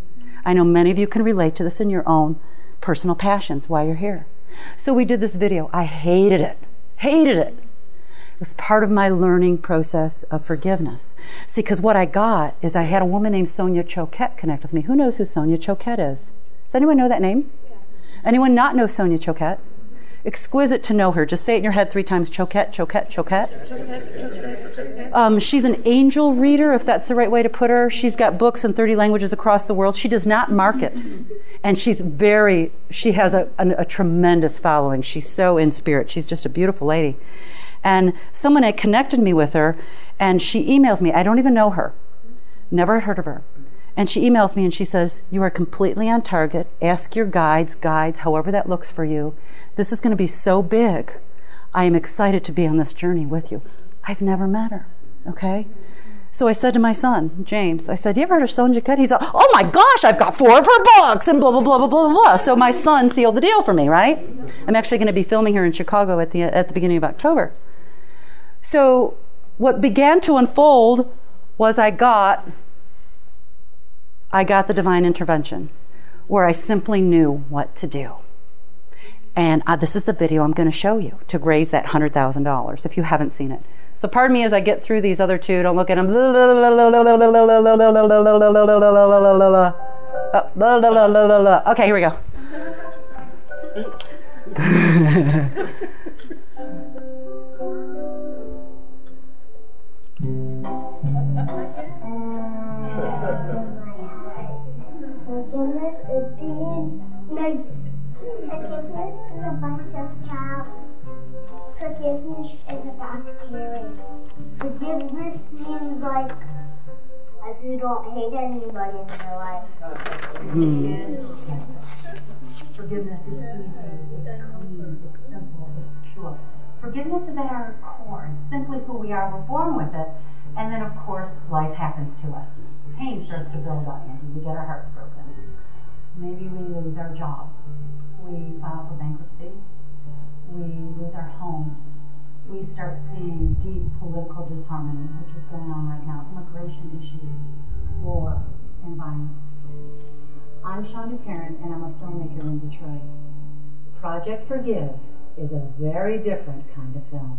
Speaker 1: I know many of you can relate to this in your own personal passions, why you're here. So we did this video. I hated it. Hated it. It was part of my learning process of forgiveness. See, because what I got is I had a woman named Sonia Choquette connect with me. Who knows who Sonia Choquette is? Does anyone know that name? Yeah. Anyone not know Sonia Choquette? Exquisite to know her. Just say it in your head three times. Choquette, Choquette, Choquette. Choquette, Choquette, Choquette. Um, she's an angel reader, if that's the right way to put her. She's got books in thirty languages across the world. She does not market. And she's very, she has a, a, a tremendous following. She's so in spirit. She's just a beautiful lady. And someone had connected me with her, and she emails me. I don't even know her. Never heard of her. And she emails me and she says, you are completely on target. Ask your guides, guides, however that looks for you. This is going to be so big. I am excited to be on this journey with you. I've never met her, okay? So I said to my son, James, I said, you ever heard of Sonia Choquette? He's like, oh my gosh, I've got four of her books and blah, blah, blah, blah, blah, blah. So my son sealed the deal for me, right? I'm actually going to be filming her in Chicago at the at the beginning of October. So what began to unfold was I got... I got the divine intervention where I simply knew what to do. And uh, this is the video I'm going to show you to raise that one hundred thousand dollars if you haven't seen it. So pardon me as I get through these other two. Don't look at them. Okay, here we go.
Speaker 14: Forgiveness is being nice. Forgiveness is a bunch of love. Forgiveness is about caring. Forgiveness means like if you don't hate anybody in your life.
Speaker 9: Mm. Forgiveness is easy, it's clean, it's simple, it's pure. Forgiveness is at our core. It's simply who we are. We're born with it. And then, of course, life happens to us. Pain starts to build up, and we get our hearts broken. Maybe we lose our job. We file for bankruptcy. We lose our homes. We start seeing deep political disharmony, which is going on right now. Immigration issues, war, and violence. I'm Shonda Perrin, and I'm a filmmaker in Detroit. Project Forgive is a very different kind of film.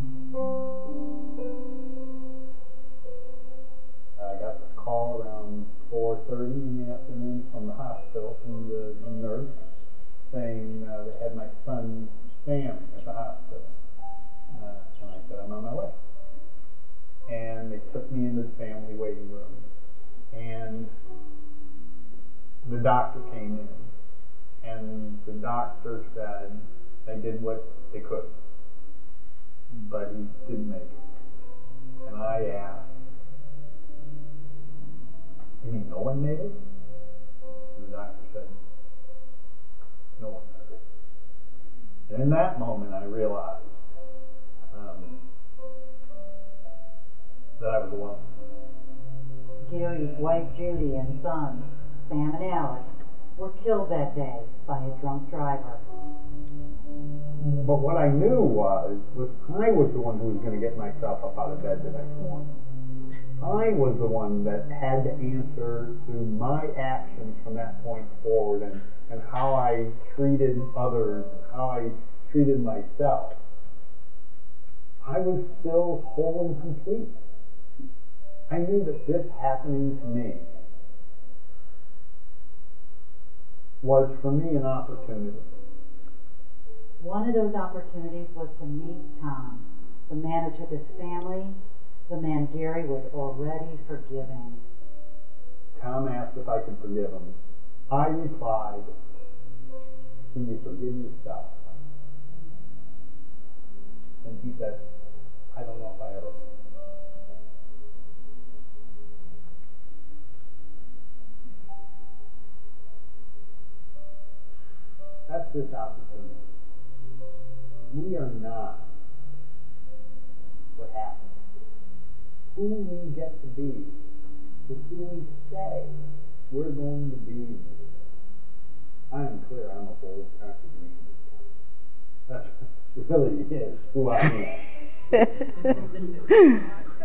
Speaker 15: I got a call around four thirty in the afternoon from the hospital, from the nurse, saying uh, they had my son Sam at the hospital. Uh, and I said, I'm on my way. And they took me into the family waiting room. And what they could. But he didn't make it. And I asked, you mean no one made it? And the doctor said, no one made it. And in that moment I realized um, that I was alone.
Speaker 16: Gary's wife Judy and sons, Sam and Alex, were killed that day by a drunk driver.
Speaker 15: But what I knew was, was I was the one who was going to get myself up out of bed the next morning. I was the one that had to answer to my actions from that point forward, and, and how I treated others, and how I treated myself. I was still whole and complete. I knew that this happening to me was for me an opportunity.
Speaker 16: One of those opportunities was to meet Tom, the man who took his family, the man Gary was already forgiving.
Speaker 15: Tom asked if I could forgive him. I replied, can you forgive yourself? And he said, I don't know if I ever can. That's this opportunity. We are not what happens. Who we get to be is who we say we're going to be. I am clear, I'm a bold contribution. That really is who I am.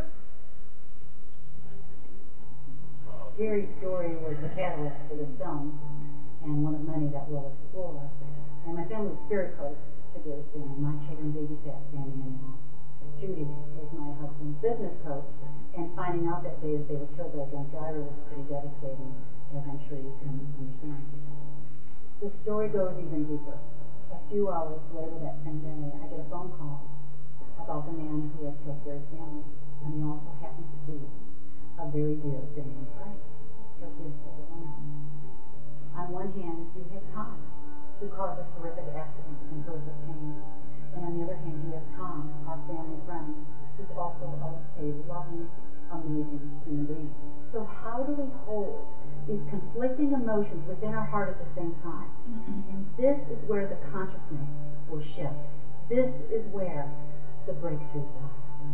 Speaker 16: Gary's story was the catalyst for this film, and one of many that we'll explore. And my family was very close to Gary's family. My children babysat Sammy and Alex. Judy was my husband's business coach, and finding out that day that they were killed by a drunk driver was pretty devastating, as I'm sure you can understand. The story goes even deeper. A few hours later that same day, I get a phone call about the man who had killed Gary's family, and he also happens to be a very dear family friend. So here's the dilemma. On one hand, you have Tom, who caused this horrific accident and horrific pain. And on the other hand, you have Tom, our family friend, who's also a, a loving, amazing human being. So how do we hold these conflicting emotions within our heart at the same time? Mm-hmm. And this is where the consciousness will shift. This is where the breakthroughs lie.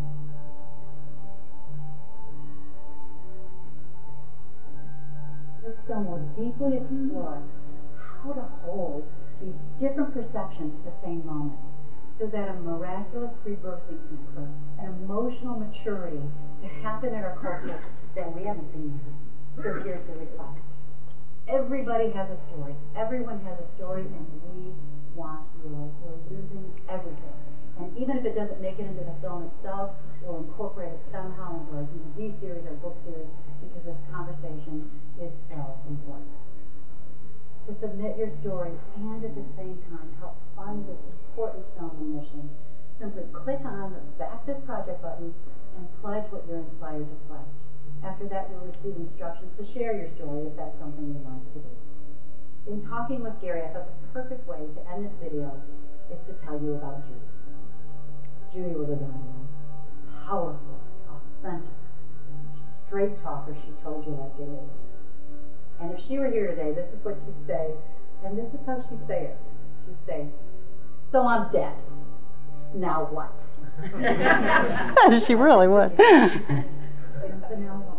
Speaker 16: This film will deeply explore how to hold these different perceptions at the same moment, so that a miraculous rebirthing can occur, an emotional maturity to happen in our culture that we haven't seen yet. So here's the request. Everybody has a story. Everyone has a story, and we want yours. We're losing everything. And even if it doesn't make it into the film itself, we'll incorporate it somehow into our D V D series, our book series, because this conversation is so important. To submit your story and at the same time help fund this important film and mission, simply click on the Back This Project button and pledge what you're inspired to pledge. After that, you'll receive instructions to share your story if that's something you'd like to do. In talking with Gary, I thought the perfect way to end this video is to tell you about Judy. Judy was a dynamo, powerful, authentic, straight talker. She told you like it is. And if she were here today, this is what she'd say, and this is how she'd say it. She'd say, so I'm dead. Now what?
Speaker 1: She really would.
Speaker 16: So now what?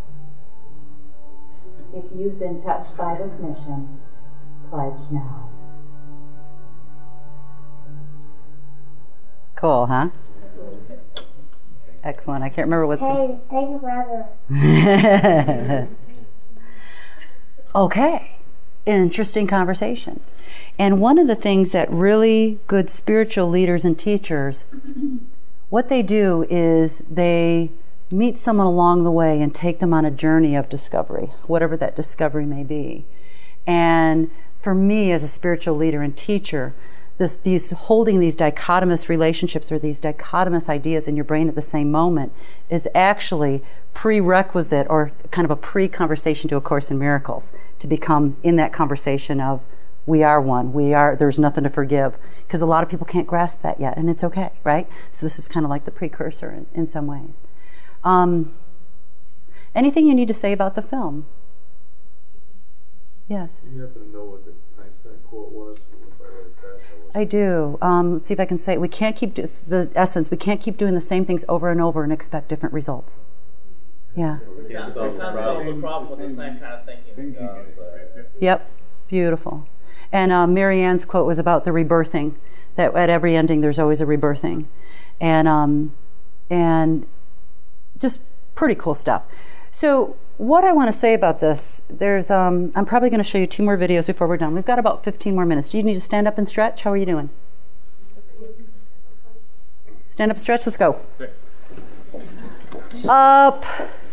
Speaker 16: If you've been touched by this mission, pledge now.
Speaker 1: Cool, huh? Excellent. I can't remember what's...
Speaker 14: Hey, it's taking forever.
Speaker 1: Okay. Interesting conversation. And one of the things that really good spiritual leaders and teachers, what they do is they meet someone along the way and take them on a journey of discovery, whatever that discovery may be. And for me as a spiritual leader and teacher, this, these holding these dichotomous relationships or these dichotomous ideas in your brain at the same moment is actually prerequisite or kind of a pre-conversation to A Course in Miracles, to become in that conversation of We are one. We are, there's nothing to forgive. Because a lot of people can't grasp that yet, and it's okay, right? So this is kind of like the precursor in, in some ways. Um, anything you need to say about the film? Yes?
Speaker 17: You happen to know what the Einstein quote was? It went by really fast.
Speaker 1: I do. Um, let's see if I can say it. We can't keep, do- the essence, we can't keep doing the same things over and over and expect different results. Yeah.
Speaker 5: We can't
Speaker 10: Sometimes
Speaker 5: solve the problem.
Speaker 10: the problem with the same kind of thinking. Uh, so.
Speaker 1: Yep. Beautiful. And uh, Mary Ann's quote was about the rebirthing, that at every ending there's always a rebirthing. And, um, and just pretty cool stuff. So what I want to say about this, there's, um, I'm probably going to show you two more videos before we're done. We've got about fifteen more minutes. Do you need to stand up and stretch? How are you doing? Stand up, stretch, let's go. Up,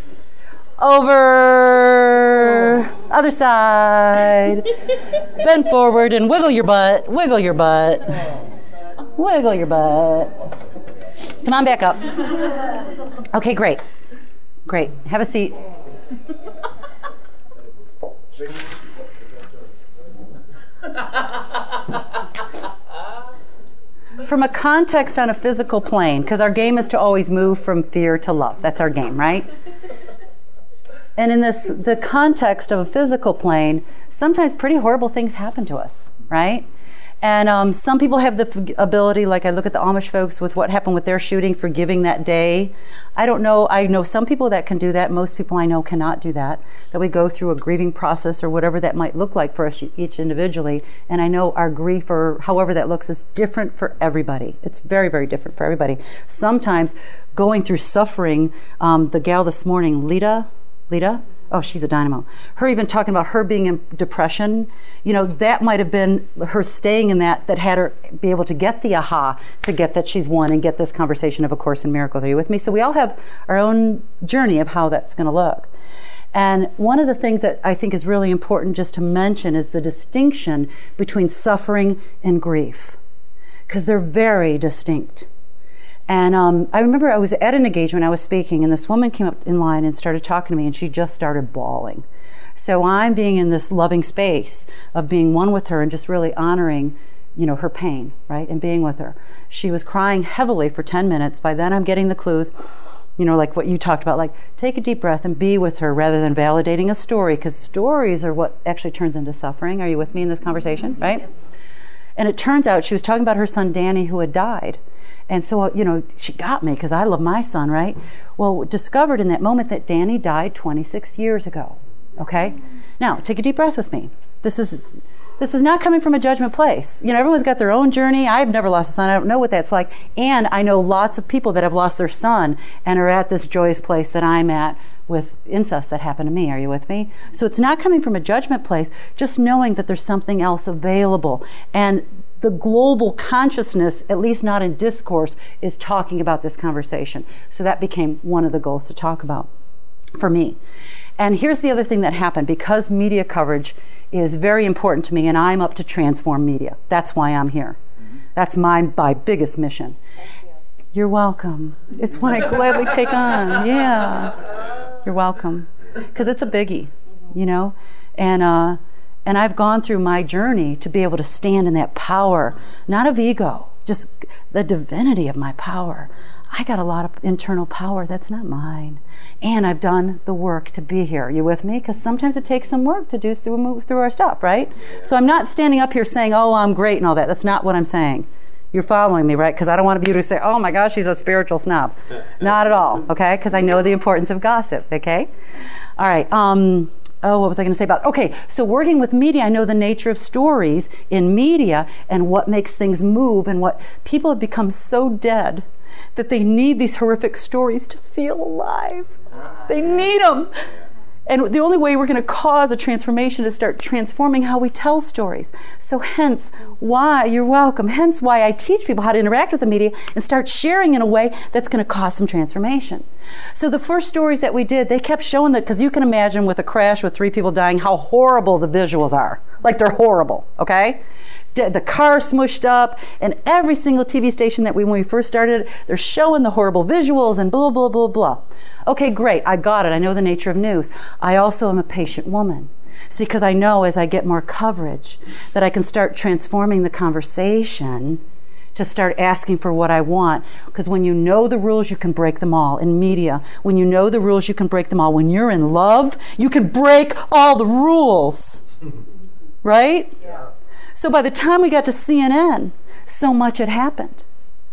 Speaker 1: over, other side. Bend forward and wiggle your butt, wiggle your butt. Wiggle your butt. Come on back up. Okay, great. Great. Have a seat. From a context on a physical plane, because our game is to always move from fear to love. That's our game, right? And in this, the context of a physical plane, sometimes pretty horrible things happen to us, right? And um, some people have the f- ability, like I look at the Amish folks with what happened with their shooting, forgiving that day. I don't know, I know some people that can do that. Most people I know cannot do that. That we go through a grieving process or whatever that might look like for us each individually. And I know our grief or however that looks is different for everybody. It's very, very different for everybody. Sometimes going through suffering, um, the gal this morning, Lita, Lita? Oh, she's a dynamo. Her even talking about her being in depression, you know, that might have been her staying in that that had her be able to get the aha, to get that she's won and get this conversation of A Course in Miracles. Are you with me? So we all have our own journey of how that's going to look. And one of the things that I think is really important just to mention is the distinction between suffering and grief, because they're very distinct. And um, I remember I was at an engagement, I was speaking, and this woman came up in line and started talking to me, and she just started bawling. So I'm being in this loving space of being one with her and just really honoring, you know, her pain, right, and being with her. She was crying heavily for ten minutes. By then I'm getting the clues, you know, like what you talked about, like take a deep breath and be with her rather than validating a story, because stories are what actually turns into suffering. Are you with me in this conversation, right? And it turns out she was talking about her son Danny, who had died. And so, you know, she got me because I love my son, right? Well, discovered in that moment that Danny died twenty-six years ago, okay? Now, take a deep breath with me. This is this is not coming from a judgment place. You know, everyone's got their own journey. I've never lost a son. I don't know what that's like. And I know lots of people that have lost their son and are at this joyous place that I'm at with incest that happened to me. Are you with me? So it's not coming from a judgment place, just knowing that there's something else available. And the global consciousness, at least not in discourse, is talking about this conversation. So that became one of the goals to talk about for me. And here's the other thing that happened. Because media coverage is very important to me, and I'm up to transform media. That's why I'm here. Mm-hmm. That's my, my biggest mission. Thank you. You're welcome. It's one I gladly take on. Yeah. You're welcome. Because it's a biggie, you know? And, uh, And I've gone through my journey to be able to stand in that power, not of ego, just the divinity of my power. I got a lot of internal power that's not mine. And I've done the work to be here. Are you with me? Because sometimes it takes some work to do through move through our stuff, right? So I'm not standing up here saying, oh, I'm great and all that. That's not what I'm saying. You're following me, right? Because I don't want you to say, oh my gosh, she's a spiritual snob. Not at all, okay? Because I know the importance of gossip, okay? All right. Um, Oh, what was I going to say about? Okay, so working with media, I know the nature of stories in media and what makes things move, and what people have become so dead that they need these horrific stories to feel alive. They need them. And the only way we're going to cause a transformation is start transforming how we tell stories. So hence why, you're welcome, hence why I teach people how to interact with the media and start sharing in a way that's going to cause some transformation. So the first stories that we did, they kept showing that, because you can imagine with a crash with three people dying, how horrible the visuals are. Like they're horrible, okay? The car smushed up, and every single T V station that we, when we first started, they're showing the horrible visuals and blah, blah, blah, blah. Okay, great, I got it. I know the nature of news. I also am a patient woman. See, because I know as I get more coverage that I can start transforming the conversation to start asking for what I want. Because when you know the rules, you can break them all. In media, when you know the rules, you can break them all. When you're in love, you can break all the rules. Right? Yeah. So by the time we got to C N N, so much had happened.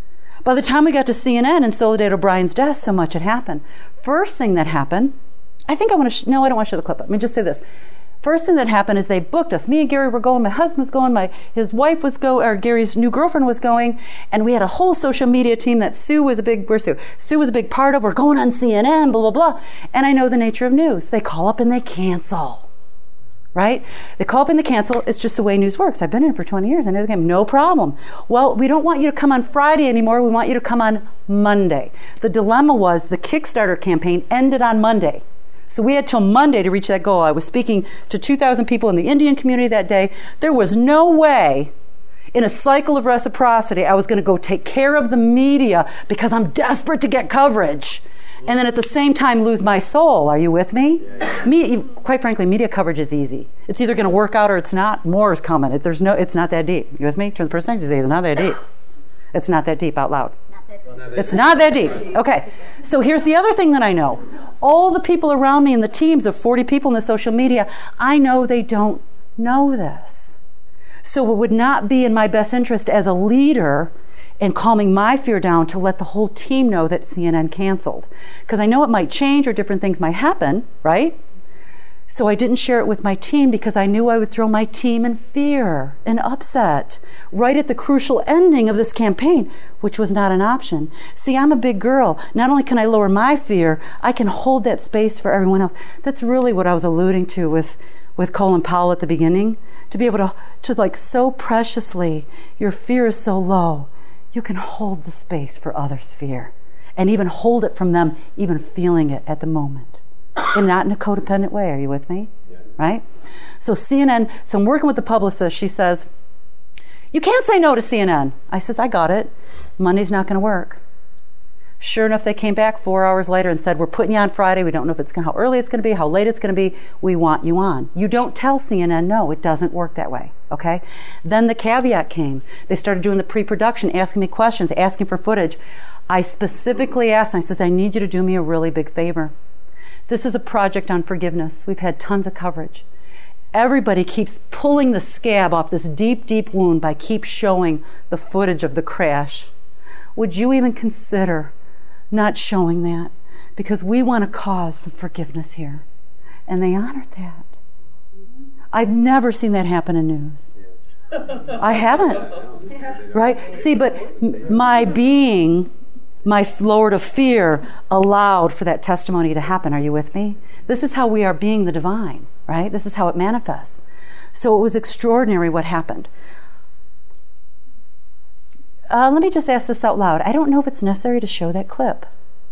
Speaker 1: By the time we got to C N N and Soledad O'Brien's death, so much had happened. First thing that happened, I think I want to, sh- no, I don't want to show the clip. Let me just say this. First thing that happened is they booked us. Me and Gary were going, my husband was going, my his wife was going, or Gary's new girlfriend was going, and we had a whole social media team that Sue was a big, where's Sue? Sue was a big part of. We're going on C N N, blah, blah, blah. And I know the nature of news. They call up and they cancel. Right? They call up and they cancel. It's just the way news works. I've been in it for twenty years. I know the game. No problem. Well, we don't want you to come on Friday anymore. We want you to come on Monday. The dilemma was the Kickstarter campaign ended on Monday. So we had till Monday to reach that goal. I was speaking to two thousand people in the Indian community that day. There was no way in a cycle of reciprocity I was going to go take care of the media because I'm desperate to get coverage. And then at the same time lose my soul. Are you with me? Me, quite frankly, media coverage is easy. It's either going to work out or it's not. More is coming. It, there's no, it's not that deep. You with me? Turn the person next to you say, it's not that deep. It's not that deep out loud. It's not that deep. Okay. So here's the other thing that I know. All the people around me in the teams of forty people in the social media, I know they don't know this. So it would not be in my best interest as a leader and calming my fear down to let the whole team know that C N N canceled. Because I know it might change or different things might happen, right? So I didn't share it with my team because I knew I would throw my team in fear and upset right at the crucial ending of this campaign, which was not an option. See, I'm a big girl. Not only can I lower my fear, I can hold that space for everyone else. That's really what I was alluding to with, with Colin Powell at the beginning. To be able to, to like so preciously, your fear is so low, you can hold the space for others' fear and even hold it from them, even feeling it at the moment. And not in a codependent way. Are you with me? Yeah. Right? So C N N, so I'm working with the publicist. She says, you can't say no to C N N. I says, I got it. Monday's not going to work. Sure enough, they came back four hours later and said, we're putting you on Friday. We don't know if it's gonna, how early it's going to be, how late it's going to be. We want you on. You don't tell C N N, no, it doesn't work that way. Okay? Then the caveat came. They started doing the pre-production, asking me questions, asking for footage. I specifically asked, I says, I need you to do me a really big favor. This is a project on forgiveness. We've had tons of coverage. Everybody keeps pulling the scab off this deep, deep wound by keep showing the footage of the crash. Would you even consider not showing that? Because we want to cause some forgiveness here. And they honored that. I've never seen that happen in news. I haven't. Right? See, but my being, my Lord of fear, allowed for that testimony to happen. Are you with me? This is how we are being the divine, right? This is how it manifests. So it was extraordinary what happened. Uh, let me just ask this out loud. I don't know if it's necessary to show that clip.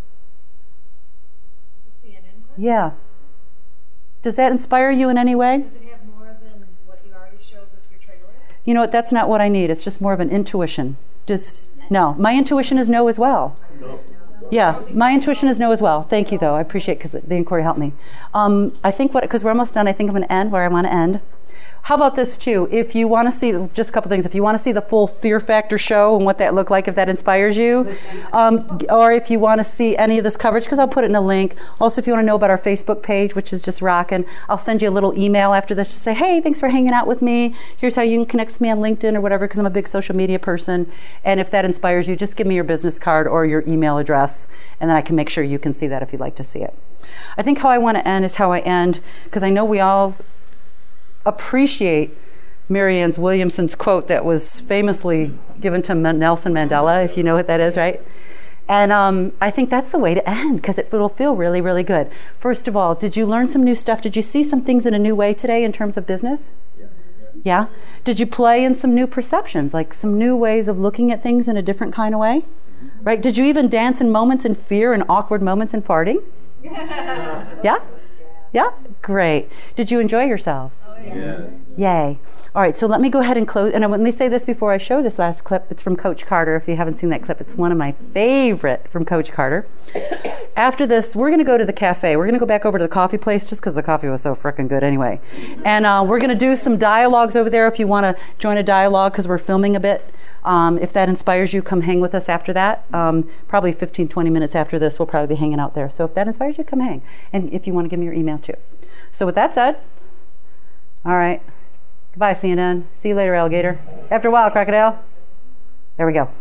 Speaker 6: The C N N clip?
Speaker 1: Yeah. Does that inspire you in any way?
Speaker 6: Does it have more than what you already showed with your trailer?
Speaker 1: You know what? That's not what I need. It's just more of an intuition. Does no. My intuition is no as well.
Speaker 17: No.
Speaker 1: Yeah, my intuition is no as well. Thank you, though. I appreciate it because the inquiry helped me. Um, I think what because we're almost done. I think I'm going to end where I want to end. How about this too? If you want to see, just a couple things, if you want to see the full Fear Factor show and what that looked like, if that inspires you, um, or if you want to see any of this coverage, because I'll put it in a link. Also, if you want to know about our Facebook page, which is just rockin', I'll send you a little email after this to say, hey, thanks for hanging out with me. Here's how you can connect with me on LinkedIn or whatever, because I'm a big social media person. And if that inspires you, just give me your business card or your email address, and then I can make sure you can see that if you'd like to see it. I think how I want to end is how I end, because I know we all appreciate Marianne Williamson's quote that was famously given to Nelson Mandela, if you know what that is, right? And um, I think that's the way to end, because it will feel really, really good. First of all, did you learn some new stuff? Did you see some things in a new way today in terms of business? Yeah. Yeah? Did you play in some new perceptions, like some new ways of looking at things in a different kind of way? Right? Did you even dance in moments in fear and awkward moments in farting? Yeah? Yeah? Great. Did you enjoy yourselves? Oh, yeah. Yay. All right, so let me go ahead and close. And let me say this before I show this last clip. It's from Coach Carter. If you haven't seen that clip, it's one of my favorite from Coach Carter. after this, we're going to go to the cafe. We're going to go back over to the coffee place just because the coffee was so frickin' good anyway. And uh, we're going to do some dialogues over there if you want to join a dialogue because we're filming a bit. Um, if that inspires you, come hang with us after that. Um, probably fifteen, twenty minutes after this, we'll probably be hanging out there. So if that inspires you, come hang. And if you want to give me your email too. So with that said, all right. Goodbye, C N N. See you later, alligator. After a while, crocodile. There we go.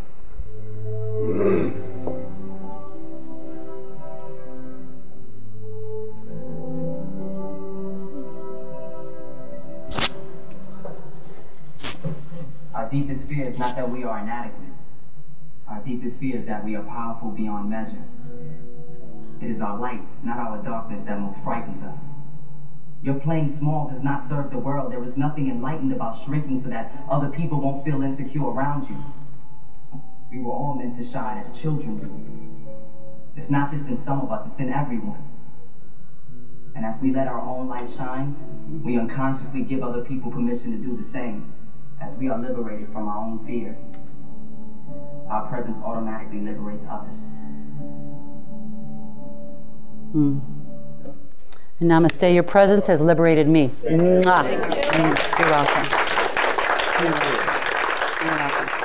Speaker 18: Our deepest fear is not that we are inadequate. Our deepest fear is that we are powerful beyond measure. It is our light, not our darkness, that most frightens us. Your playing small does not serve the world. There is nothing enlightened about shrinking so that other people won't feel insecure around you. We were all meant to shine as children do. It's not just in some of us, it's in everyone. And as we let our own light shine, we unconsciously give other people permission to do the same. As we are liberated from our own fear, our presence automatically liberates others.
Speaker 1: Mm. And namaste, your presence has liberated me. Mwah. Mm. You're welcome. You're welcome. You're welcome.